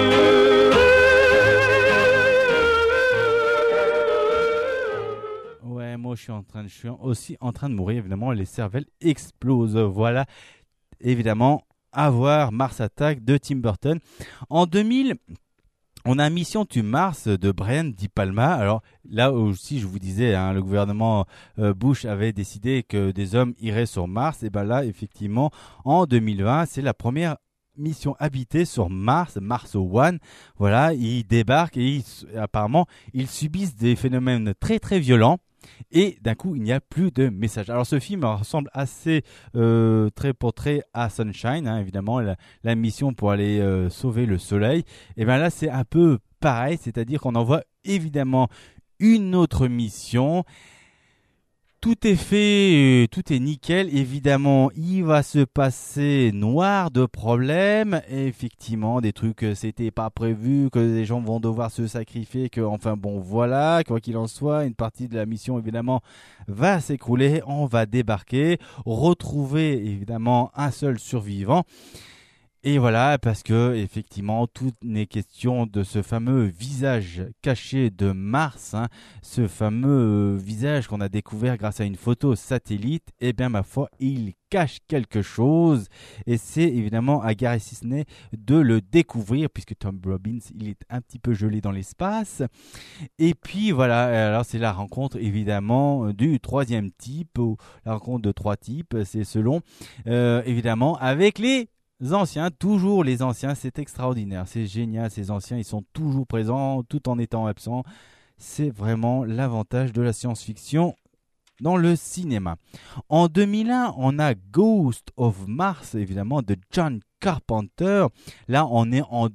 ouais, moi je suis aussi en train de mourir, évidemment, les cervelles explosent. Voilà, évidemment, à voir Mars Attack de Tim Burton. En 2000, on a Mission to Mars de Brian Di Palma. Alors là aussi, je vous disais, le gouvernement Bush avait décidé que des hommes iraient sur Mars. Et bien là, effectivement, en 2020, c'est la première mission habitée sur Mars, Mars One. Voilà, ils débarquent et apparemment, ils subissent des phénomènes très très violents. Et d'un coup, il n'y a plus de message. Alors, ce film ressemble assez très pour trait à Sunshine, évidemment, la mission pour aller sauver le soleil. Et bien là, c'est un peu pareil, c'est-à-dire qu'on envoie évidemment une autre mission. Tout est fait, tout est nickel. Évidemment, il va se passer noir de problèmes. Et effectivement, des trucs, c'était pas prévu, que les gens vont devoir se sacrifier, que, enfin bon, voilà, quoi qu'il en soit, une partie de la mission, évidemment, va s'écrouler. On va débarquer, retrouver, évidemment, un seul survivant. Et voilà, parce que effectivement, tout n'est question de ce fameux visage caché de Mars, ce fameux visage qu'on a découvert grâce à une photo satellite. Eh bien, ma foi, il cache quelque chose, et c'est évidemment à Gary Sinise de le découvrir, puisque Tom Robbins, il est un petit peu gelé dans l'espace. Et puis voilà, alors c'est la rencontre évidemment du troisième type, ou la rencontre de trois types, c'est selon, évidemment, avec les anciens, toujours les anciens. C'est extraordinaire, c'est génial, ces anciens, ils sont toujours présents tout en étant absents. C'est vraiment l'avantage de la science-fiction dans le cinéma. En 2001, on a Ghost of Mars, évidemment, de John Carpenter. Là, on est en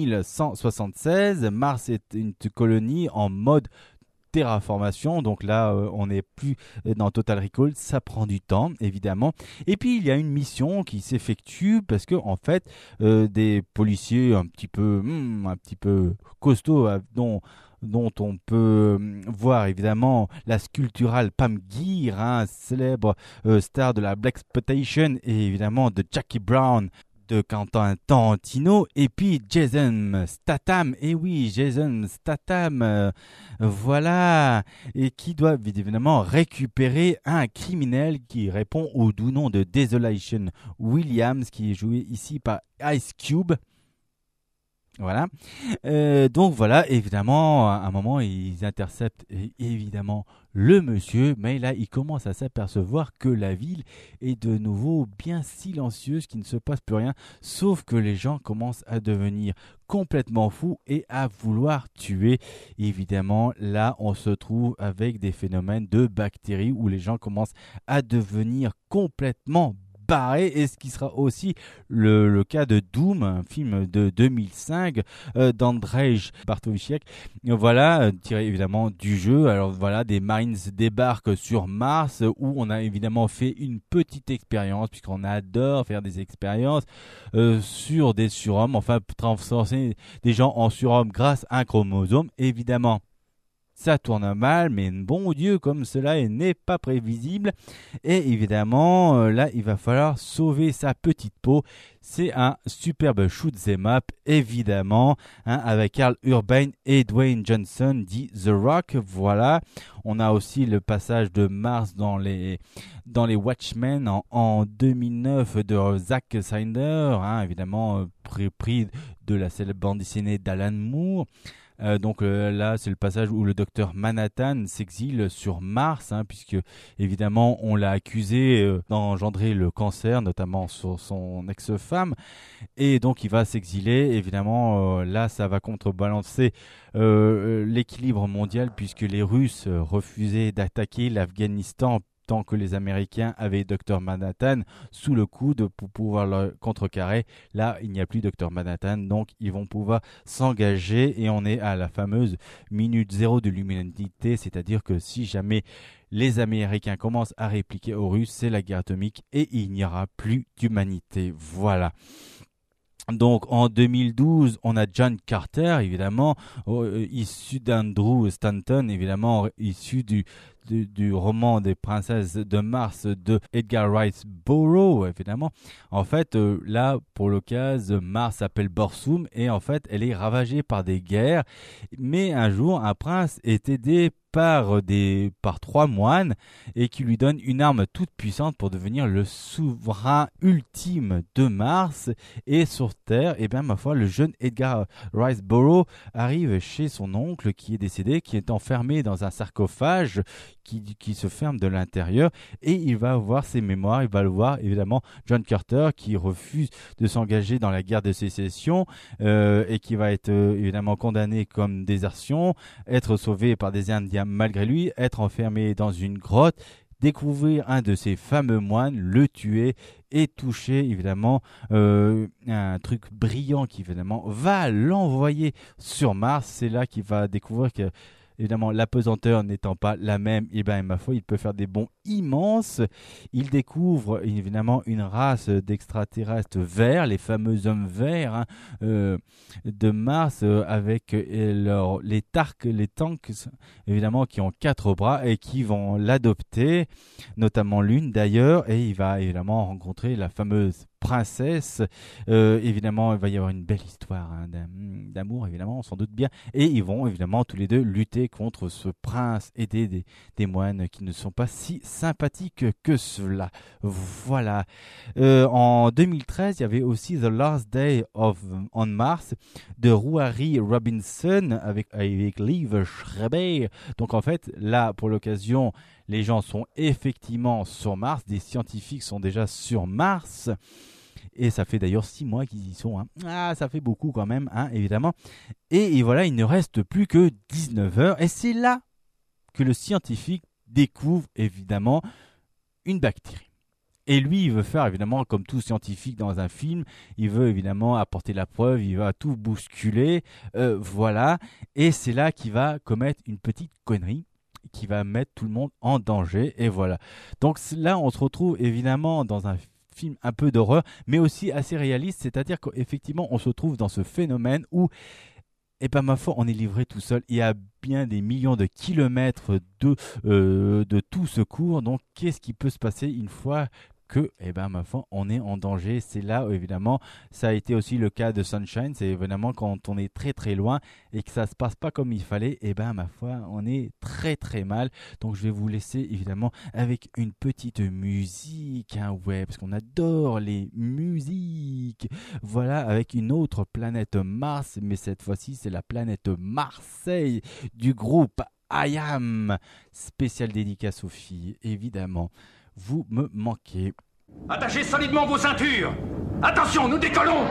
2176. Mars est une colonie en mode terraformation, donc là on n'est plus dans Total Recall, ça prend du temps évidemment. Et puis il y a une mission qui s'effectue parce que en fait des policiers un petit peu costauds dont on peut voir évidemment la sculpturale Pam Grier, célèbre star de la Blaxploitation, et évidemment de Jackie Brown, de Quentin Tarantino, et puis Jason Statham. Et oui, Jason Statham, voilà, et qui doit évidemment récupérer un criminel qui répond au doux nom de Desolation Williams, qui est joué ici par Ice Cube. Voilà. Donc voilà, évidemment, à un moment, ils interceptent évidemment le monsieur, mais là il commence à s'apercevoir que la ville est de nouveau bien silencieuse, qu'il ne se passe plus rien, sauf que les gens commencent à devenir complètement fous et à vouloir tuer. Évidemment, là on se trouve avec des phénomènes de bactéries où les gens commencent à devenir complètement barré, et ce qui sera aussi le cas de Doom, un film de 2005 d'Andrzej Bartowicek, voilà, tiré évidemment du jeu. Alors voilà, des Marines débarquent sur Mars où on a évidemment fait une petite expérience, puisqu'on adore faire des expériences sur des surhommes, enfin transformer des gens en surhommes grâce à un chromosome, évidemment. Ça tourne mal, mais bon Dieu, comme cela n'est pas prévisible. Et évidemment, là, il va falloir sauver sa petite peau. C'est un superbe shoot 'em up, évidemment, avec Karl Urban et Dwayne Johnson, dit The Rock. Voilà. On a aussi le passage de Mars dans les Watchmen en 2009 de Zack Snyder, évidemment, pris de la célèbre bande dessinée d'Alan Moore. Donc là, c'est le passage où le docteur Manhattan s'exile sur Mars, puisque évidemment on l'a accusé d'engendrer le cancer, notamment sur son ex-femme, et donc il va s'exiler. Évidemment, là, ça va contrebalancer l'équilibre mondial, puisque les Russes refusaient d'attaquer l'Afghanistan tant que les Américains avaient Dr Manhattan sous le coude pour pouvoir le contrecarrer. Là, il n'y a plus Dr Manhattan, donc ils vont pouvoir s'engager, et on est à la fameuse minute zéro de l'humanité, c'est-à-dire que si jamais les Américains commencent à répliquer aux Russes, c'est la guerre atomique et il n'y aura plus d'humanité. Voilà. Donc en 2012, on a John Carter, évidemment, issu d'Andrew Stanton, évidemment, issu du roman des princesses de Mars de Edgar Rice Burroughs, évidemment. En fait, là, pour l'occasion, Mars s'appelle Borsum, et en fait, elle est ravagée par des guerres. Mais un jour, un prince est aidé par 3 moines, et qui lui donnent une arme toute puissante pour devenir le souverain ultime de Mars. Et sur Terre, ma foi, le jeune Edgar Rice Burroughs arrive chez son oncle qui est décédé, qui est enfermé dans un sarcophage qui se ferme de l'intérieur, et il va voir ses mémoires. Il va le voir, évidemment, John Carter, qui refuse de s'engager dans la guerre de sécession, et qui va être évidemment condamné comme désertion, être sauvé par des Indiens malgré lui, être enfermé dans une grotte, découvrir un de ces fameux moines, le tuer et toucher évidemment un truc brillant qui évidemment va l'envoyer sur Mars. C'est là qu'il va découvrir que évidemment, l'apesanteur n'étant pas la même, ma foi, il peut faire des bonds immenses. Il découvre évidemment une race d'extraterrestres verts, les fameux hommes verts de Mars, avec les tanks, évidemment, qui ont 4 bras et qui vont l'adopter, notamment l'une d'ailleurs, et il va évidemment rencontrer la fameuse princesse. Évidemment, il va y avoir une belle histoire d'amour, évidemment, on s'en doute bien, et ils vont évidemment tous les deux lutter contre ce prince, aider des moines qui ne sont pas si sympathiques que cela. Voilà. En 2013, il y avait aussi The Last Day on Mars de Rouhari Robinson avec Liv Schreiber. Donc en fait, là, pour l'occasion, les gens sont effectivement sur Mars, des scientifiques sont déjà sur Mars, et ça fait d'ailleurs 6 mois qu'ils y sont. Ça fait beaucoup quand même, évidemment. Et voilà, il ne reste plus que 19 heures, et c'est là que le scientifique découvre évidemment une bactérie. Et lui, il veut faire évidemment comme tout scientifique dans un film, il veut évidemment apporter la preuve, il va tout bousculer, voilà. Et c'est là qu'il va commettre une petite connerie qui va mettre tout le monde en danger, et voilà. Donc là, on se retrouve évidemment dans un film un peu d'horreur, mais aussi assez réaliste, c'est-à-dire qu'effectivement, on se trouve dans ce phénomène où, ma foi, on est livré tout seul. Il y a bien des millions de kilomètres de tout secours. Donc, qu'est-ce qui peut se passer une fois que, ma foi, on est en danger? C'est là où, évidemment, ça a été aussi le cas de Sunshine. C'est évidemment quand on est très très loin et que ça se passe pas comme il fallait, ma foi, on est très très mal. Donc je vais vous laisser évidemment avec une petite musique, parce qu'on adore les musiques. Voilà, avec une autre planète Mars, mais cette fois-ci c'est la planète Marseille du groupe I Am. Spéciale dédicace aux filles, évidemment. Vous me manquez. Attachez solidement vos ceintures. Attention, nous décollons.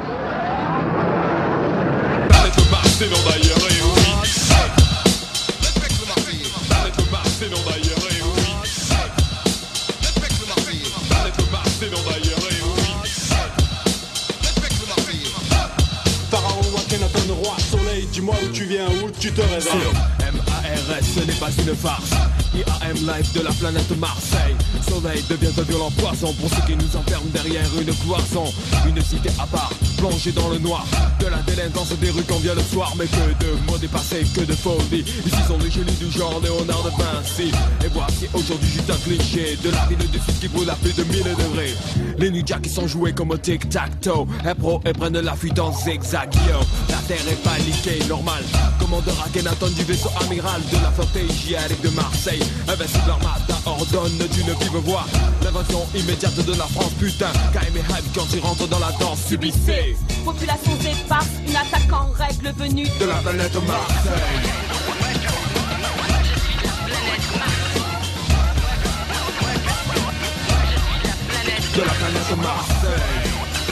Pharaon, Akhenaton, roi, soleil, dis-moi où tu viens, où tu te réveilles. MARS, ce n'est pas une farce. IAM live de la planète Marseille. Soleil devient un violent poisson pour ceux qui nous enferment derrière une cloison. Une cité à part, plongée dans le noir. De la délinquance des rues quand vient le soir. Mais que de mots dépassés, que de folie. Ici sont des génies du genre Léonard de Vinci. Et voici aujourd'hui juste un cliché de la ville du sud qui brûle à plus de 1000 degrés. Les ninjas qui sont joués comme au tic-tac-toe. Pro et prennent la fuite en zigzag, yo. La terre est paniquée, normal. Commandeur Akhenaton du vaisseau amiral de la flotte hygiénique de Marseille. Invincible armada ordonne d'une vive voix l'invasion immédiate de la France, putain. KM et Hype quand ils rentrent dans la danse, subissez. Population éparse, une attaque en règle venue de la planète Marseille. De la planète Marseille.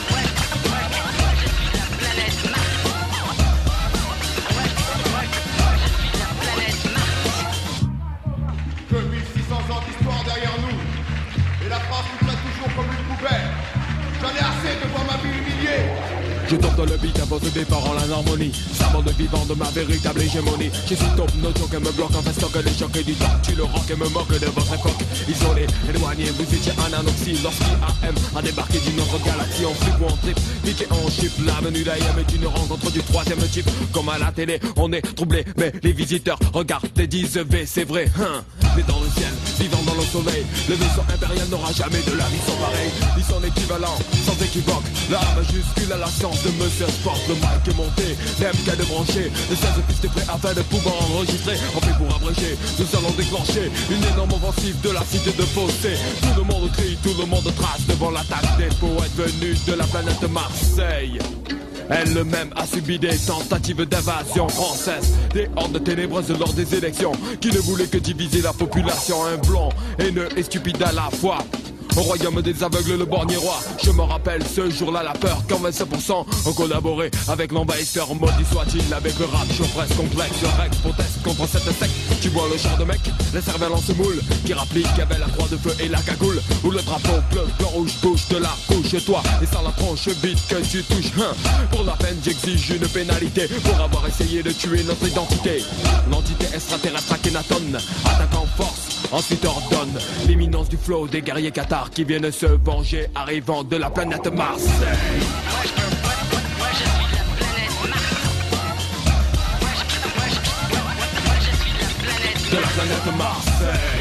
1600 ans d'histoire derrière nous. Et la France nous traite toujours comme une poubelle. J'en ai assez de voir ma vie humiliée. Je tombe dans le beat, impose des parents la harmonie. Serment de vivant de ma véritable hégémonie. J'ai sous top notion qu'elle me bloque en festant que les chocs et du temps. Tu le rock et me moque de votre époque. Isolé, éloigné, vous étiez en anoxie. Lorsqu'IAM a débarqué d'une autre galaxie. En flip ou en trip, piqué en chip. La venue d'IAM est une rencontre du troisième type. Comme à la télé, on est troublé. Mais les visiteurs regardent et disent V, c'est vrai, hein. Mais dans le ciel, vivant dans le soleil. Le vaisseau impérial n'aura jamais de la vie sans pareil. Ils sont équivalents, sans équivoque. La majuscule à la science de Monsieur Sport, le mic est monté, l'MK de branché, le 16 pistes prêt afin de pouvoir enregistrer. En fait pour abréger, nous allons déclencher une énorme offensive de la cité de Fossé. Tout le monde crie, tout le monde trace devant l'attaque des poètes venus de la planète Marseille. Elle-même a subi des tentatives d'invasion française, des hordes ténébreuses lors des élections, qui ne voulaient que diviser la population. Un blond, haineux et stupide à la fois. Au royaume des aveugles, le borgné roi. Je me rappelle ce jour-là la peur qu'en 25% ont collaboré avec l'envahisseur. Maudit soit-il avec le rap, je presse complexe. Rex proteste contre cette secte. Tu vois le genre de mec, les cervelles se moule, qui rapplique avec la croix de feu et la cagoule. Où le drapeau bleu, blanc, rouge bouge de la couche. Toi, et sans la tronche vite que tu touches, hein. Pour la peine j'exige une pénalité pour avoir essayé de tuer notre identité. L'entité extraterrestre Akhenaton attaque en force. Ensuite ordonne l'imminence du flow des guerriers cathares qui viennent se venger arrivant de la planète Marseille. De la planète Marseille.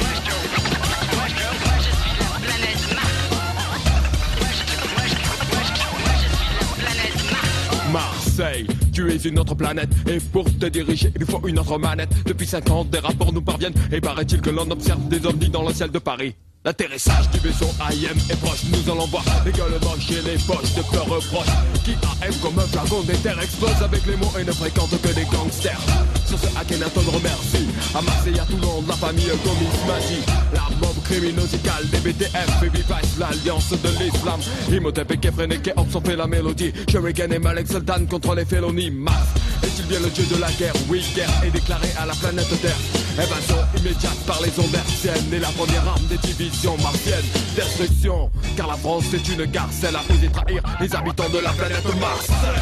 Marseille, tu es une autre planète. Et pour te diriger, il faut une autre manette. Depuis 5 ans, des rapports nous parviennent. Et paraît-il que l'on observe des ovnis dans le ciel de Paris. L'atterrissage du vaisseau IM est proche, nous allons voir également chez les poches de peur reproche. Qui AM comme un flagon d'éther explose avec les mots et ne fréquente que des gangsters. Sur ce Akhenaton remercie à Marseille, à Toulon, de la famille Gomis Magi. La mob criminosicale des BTF, Baby Vice, l'alliance de l'islam. Imhotep et Kefren et Keops ont fait la mélodie. Shuriken et Malek Sultan contre les félonies. Mars est-il bien le dieu de la guerre? Oui, guerre est déclarée à la planète Terre. Invasion immédiate par les ondes hertziennes et la première arme des divisions martiennes. Destruction, car la France est une garcelle à oser trahir les habitants de la planète Marseille.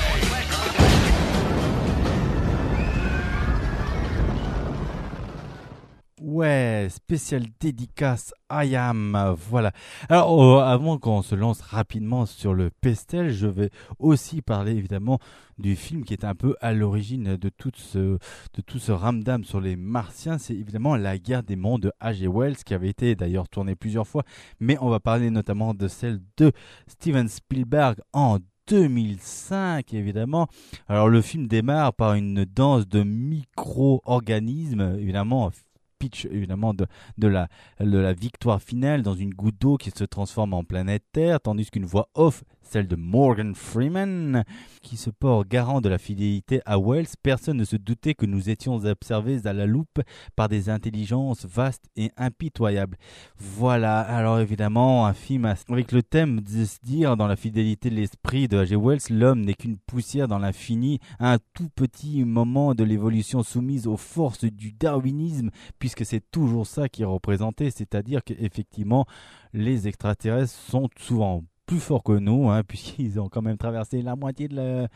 Ouais, spéciale dédicace I Am, voilà. Alors, avant qu'on se lance rapidement sur le pestel, je vais aussi parler évidemment du film qui est un peu à l'origine de tout ce ramdam sur les Martiens. C'est évidemment La Guerre des Mondes de H.G. Wells, qui avait été d'ailleurs tournée plusieurs fois, mais on va parler notamment de celle de Steven Spielberg en 2005 évidemment. Alors le film démarre par une danse de micro-organismes, évidemment pitch évidemment de la victoire finale dans une goutte d'eau qui se transforme en planète Terre, tandis qu'une voix off celle de Morgan Freeman, qui se porte garant de la fidélité à Wells. Personne ne se doutait que nous étions observés à la loupe par des intelligences vastes et impitoyables. Voilà, alors évidemment, un film avec le thème de se dire, dans la fidélité de l'esprit de H.G. Wells, l'homme n'est qu'une poussière dans l'infini, un tout petit moment de l'évolution soumise aux forces du darwinisme, puisque c'est toujours ça qui est représenté, c'est-à-dire qu'effectivement, les extraterrestres sont souvent plus forts que nous, puisqu'ils ont quand même traversé la moitié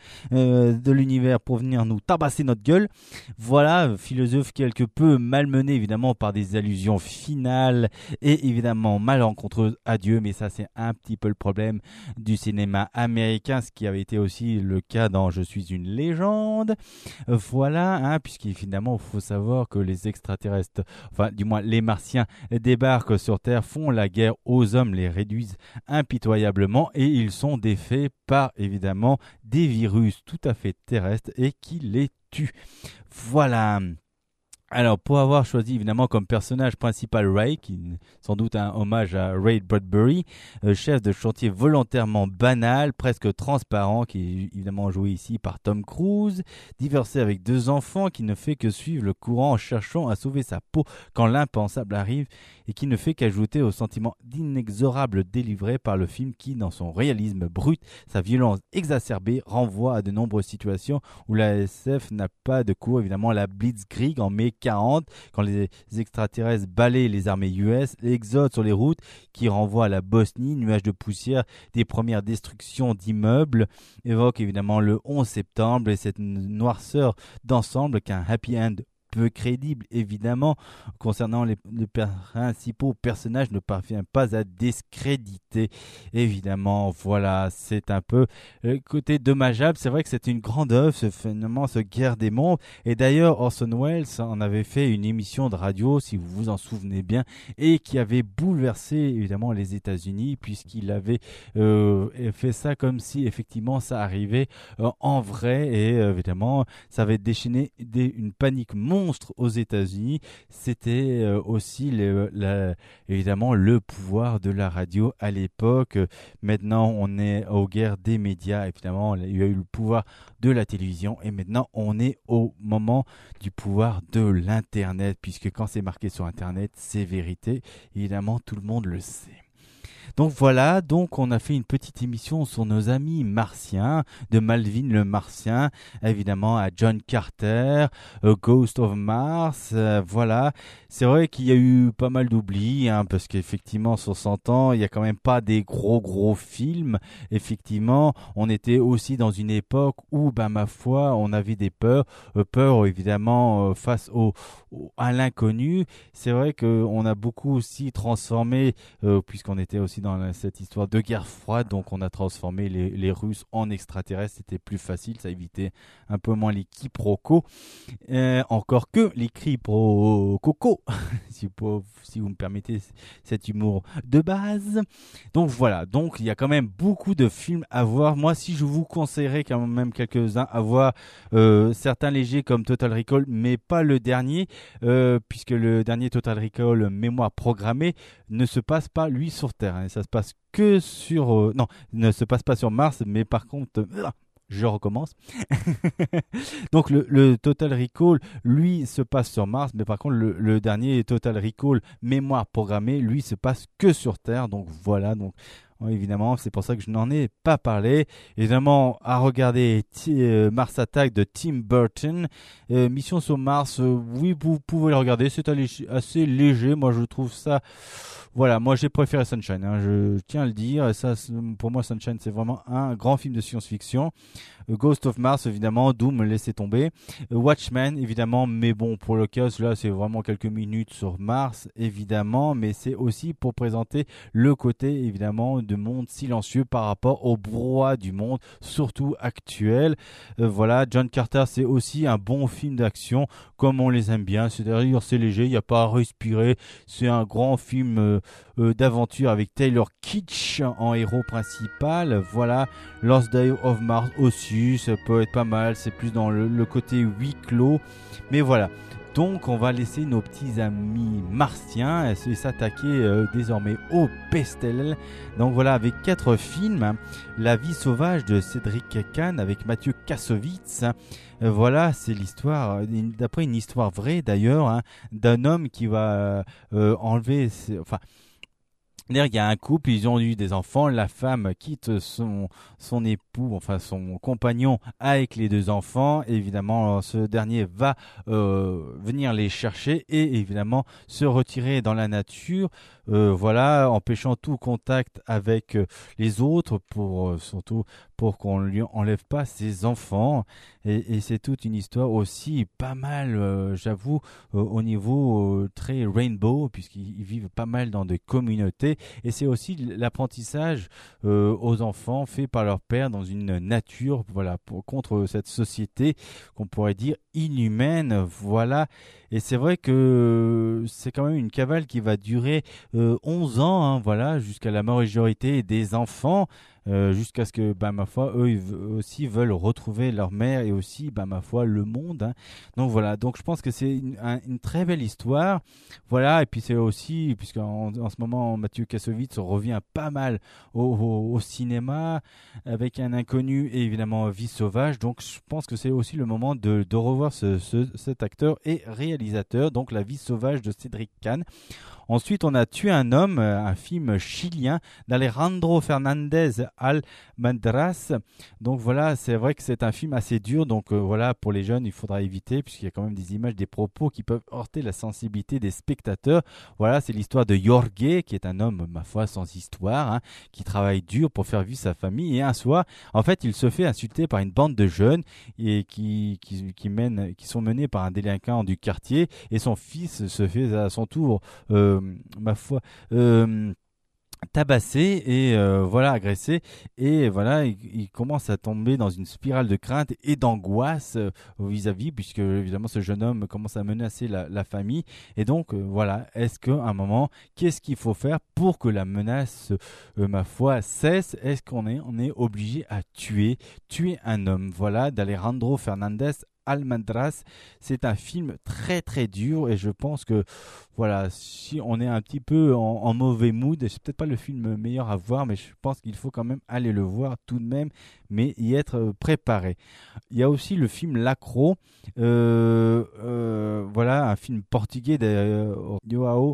de l'univers pour venir nous tabasser notre gueule. Voilà, philosophe quelque peu malmené évidemment par des allusions finales et évidemment malencontreuses à Dieu, mais ça c'est un petit peu le problème du cinéma américain, ce qui avait été aussi le cas dans Je suis une légende. Voilà, puisqu'évidemment il faut savoir que les extraterrestres, enfin du moins les martiens débarquent sur Terre, font la guerre aux hommes, les réduisent impitoyablement et ils sont défaits par évidemment des virus tout à fait terrestres et qui les tuent. Voilà. Alors, pour avoir choisi évidemment comme personnage principal Ray, qui est sans doute un hommage à Ray Bradbury, chef de chantier volontairement banal, presque transparent, qui est évidemment joué ici par Tom Cruise, divorcé avec 2 enfants, qui ne fait que suivre le courant en cherchant à sauver sa peau quand l'impensable arrive, et qui ne fait qu'ajouter au sentiment d'inexorable délivré par le film qui, dans son réalisme brut, sa violence exacerbée, renvoie à de nombreuses situations où la SF n'a pas de cours, évidemment la Blitzkrieg en mai 40, quand les extraterrestres balaient les armées US, l'exode sur les routes qui renvoie à la Bosnie, nuage de poussière des premières destructions d'immeubles, évoque évidemment le 11 septembre et cette noirceur d'ensemble qu'un happy end peu crédible évidemment concernant les principaux personnages ne parvient pas à discréditer évidemment. Voilà, c'est un peu le côté dommageable. C'est vrai que c'est une grande œuvre finalement, ce Guerre des mondes, et d'ailleurs Orson Welles en avait fait une émission de radio, si vous vous en souvenez bien, et qui avait bouleversé évidemment les États-Unis, puisqu'il avait fait ça comme si effectivement ça arrivait en vrai, et évidemment ça avait déchaîné une panique monstre aux États-Unis. C'était aussi évidemment le pouvoir de la radio à l'époque. Maintenant, on est aux guerres des médias. Évidemment, il y a eu le pouvoir de la télévision et maintenant, on est au moment du pouvoir de l'Internet, puisque quand c'est marqué sur Internet, c'est vérité. Évidemment, tout le monde le sait. Donc voilà, on a fait une petite émission sur nos amis martiens, de Malvin le Martien, évidemment à John Carter, Ghost of Mars, voilà. C'est vrai qu'il y a eu pas mal d'oublis, parce qu'effectivement sur 100 ans, il n'y a quand même pas des gros films. Effectivement, on était aussi dans une époque où, ma foi, on avait des peurs évidemment face à l'inconnu. C'est vrai qu'on a beaucoup aussi transformé, puisqu'on était aussi dans cette histoire de guerre froide, donc on a transformé les Russes en extraterrestres. C'était plus facile, ça évitait un peu moins les quiproquos, encore que les quiproquos, si vous me permettez cet humour de base. Donc voilà, il y a quand même beaucoup de films à voir. Moi, si je vous conseillerais quand même quelques-uns à voir, certains légers comme Total Recall, mais pas le dernier, puisque le dernier Total Recall, Mémoire programmée, ne se passe pas lui sur Terre, ça se passe que sur ne se passe pas sur Mars, mais par contre je recommence. Donc le Total Recall, lui, se passe sur Mars, mais par contre le dernier Total Recall Mémoire programmée, lui, se passe que sur Terre. Donc voilà, évidemment, c'est pour ça que je n'en ai pas parlé. Évidemment, à regarder Mars Attack de Tim Burton. Mission sur Mars, oui, vous pouvez le regarder, c'est assez léger. Moi, je trouve ça... Voilà, moi j'ai préféré Sunshine, je tiens à le dire. Et ça, pour moi, Sunshine, c'est vraiment un grand film de science-fiction. Ghost of Mars, évidemment. Doom, laissez tomber. Watchmen, évidemment. Mais bon, pour le cas, là, c'est vraiment quelques minutes sur Mars, évidemment. Mais c'est aussi pour présenter le côté, évidemment, de monde silencieux par rapport au brouhaha du monde, surtout actuel. Voilà, John Carter, c'est aussi un bon film d'action, comme on les aime bien. C'est-à-dire, c'est léger, il n'y a pas à respirer. C'est un grand film d'aventure avec Taylor Kitsch en héros principal. Voilà, Last Day of Mars aussi, ça peut être pas mal, c'est plus dans le côté huis clos, mais voilà. Donc on va laisser nos petits amis martiens et s'attaquer désormais au pestel. Donc voilà, avec 4 films. La vie sauvage de Cédric Kahn avec Mathieu Kassovitz. Voilà, c'est l'histoire, d'après une histoire vraie d'ailleurs, d'un homme qui va enlever... D'ailleurs, il y a un couple, ils ont eu des enfants, la femme quitte son époux, enfin son compagnon avec les 2 enfants. Évidemment, ce dernier va venir les chercher et évidemment se retirer dans la nature, voilà, empêchant tout contact avec les autres surtout pour qu'on lui enlève pas ses enfants. Et c'est toute une histoire aussi pas mal, j'avoue, au niveau très rainbow, puisqu'ils vivent pas mal dans des communautés. Et c'est aussi l'apprentissage aux enfants fait par leur père dans une nature, voilà, contre cette société qu'on pourrait dire inhumaine, voilà. Et c'est vrai que c'est quand même une cavale qui va durer 11 ans, voilà, jusqu'à la majorité des enfants. Jusqu'à ce que, ma foi, eux aussi veulent retrouver leur mère et aussi, ma foi, le monde. Donc voilà, donc je pense que c'est une très belle histoire. Voilà, et puis c'est aussi, puisqu'en ce moment, Mathieu Kassovitz revient pas mal au cinéma avec Un inconnu et évidemment Vie sauvage. Donc je pense que c'est aussi le moment de revoir cet acteur et réalisateur, donc La vie sauvage de Cédric Kahn. Ensuite, on a Tué un homme, un film chilien d'Alejandro Fernandez Almendras. Donc voilà, c'est vrai que c'est un film assez dur. Donc voilà, pour les jeunes, il faudra éviter puisqu'il y a quand même des images, des propos qui peuvent heurter la sensibilité des spectateurs. Voilà, c'est l'histoire de Jorge, qui est un homme, ma foi, sans histoire, qui travaille dur pour faire vivre sa famille. Et un soir, en fait, il se fait insulter par une bande de jeunes et qui sont menés par un délinquant du quartier. Et son fils se fait à son tour... ma foi, tabassé et voilà, agressé, et voilà, il commence à tomber dans une spirale de crainte et d'angoisse vis-à-vis, puisque évidemment ce jeune homme commence à menacer la famille. Et donc voilà, est-ce qu'à un moment, qu'est-ce qu'il faut faire pour que la menace, ma foi, cesse? Est-ce qu'on est obligé à tuer un homme? Voilà, d'Alejandro Fernandez Almendras. C'est un film très très dur et je pense que voilà, si on est un petit peu en mauvais mood, c'est peut-être pas le film meilleur à voir, mais je pense qu'il faut quand même aller le voir tout de même, mais y être préparé. Il y a aussi le film L'Accro, voilà, un film portugais de João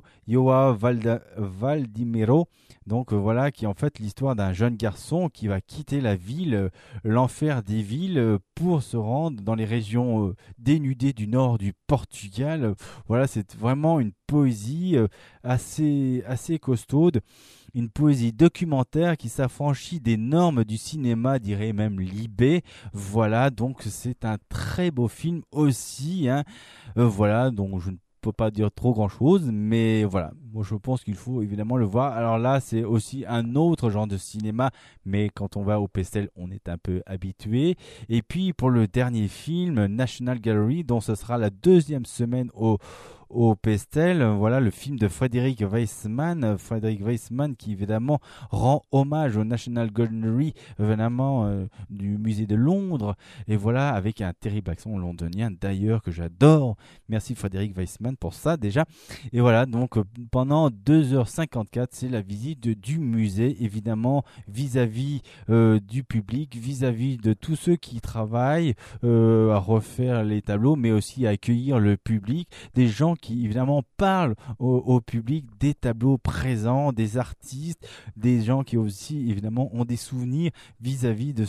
Valdimiro. Donc voilà, qui est en fait l'histoire d'un jeune garçon qui va quitter la ville, l'enfer des villes, pour se rendre dans les régions dénudées du nord du Portugal. Voilà, c'est vraiment une poésie assez costaude, une poésie documentaire qui s'affranchit des normes du cinéma, dirait même Libé. Voilà, donc c'est un très beau film aussi, voilà, donc je ne peux pas dire trop grand chose, mais voilà, moi je pense qu'il faut évidemment le voir. Alors là, c'est aussi un autre genre de cinéma, mais quand on va au Pestel, on est un peu habitué. Et puis pour le dernier film, National Gallery, dont ce sera la 2e semaine au Pestel, voilà, le film de Frédéric Weissman qui évidemment rend hommage au National Gallery, évidemment du musée de Londres, et voilà, avec un terrible accent londonien d'ailleurs que j'adore. Merci Frédéric Weissman pour ça déjà. Et voilà, donc pendant 2h54, c'est la visite du musée, évidemment vis-à-vis du public, vis-à-vis de tous ceux qui travaillent à refaire les tableaux, mais aussi à accueillir le public, des gens qui évidemment parlent au public des tableaux présents, des artistes, des gens qui aussi évidemment ont des souvenirs vis-à-vis de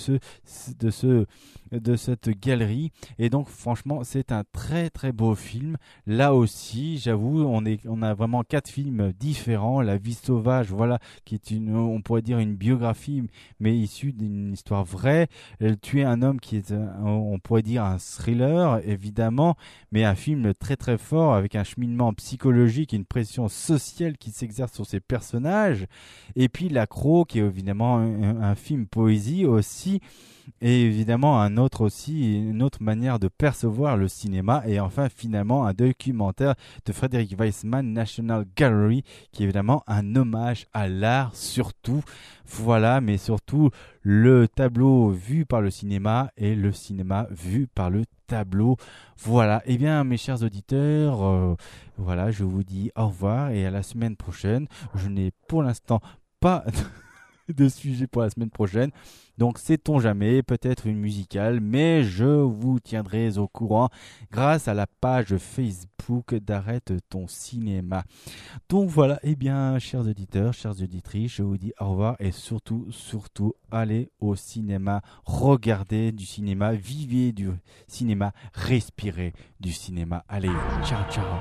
cette galerie. Et donc franchement, c'est un très très beau film. Là aussi, j'avoue, on a vraiment 4 films différents. La vie sauvage, voilà, qui est on pourrait dire une biographie, mais issue d'une histoire vraie. Tuer un homme, qui est on pourrait dire un thriller évidemment, mais un film très très fort avec un cheminement psychologique et une pression sociale qui s'exerce sur ces personnages. Et puis L'Accro, qui est évidemment un film poésie aussi, et évidemment une autre manière de percevoir le cinéma. Et enfin finalement un documentaire de Frédéric Weissman, National Gallery, qui est évidemment un hommage à l'art surtout, voilà, mais surtout le tableau vu par le cinéma et le cinéma vu par le tableau. Voilà, eh bien mes chers auditeurs, voilà, je vous dis au revoir et à la semaine prochaine. Je n'ai pour l'instant pas de sujet pour la semaine prochaine, donc sait-on jamais, peut-être une musicale, mais je vous tiendrai au courant grâce à la page Facebook d'Arrête ton cinéma. Donc voilà, eh bien chers auditeurs, chères auditrices, je vous dis au revoir et surtout allez au cinéma, regardez du cinéma, vivez du cinéma, respirez du cinéma. Allez, ciao ciao.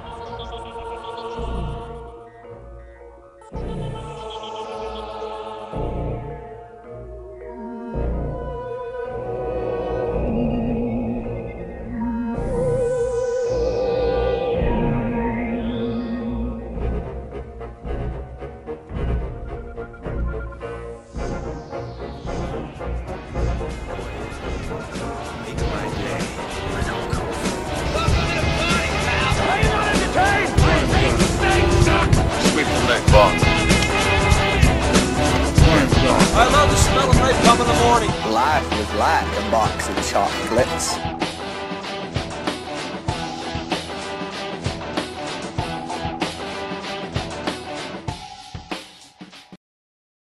I love the smell of napalm in the morning. Life was like a box of chocolates.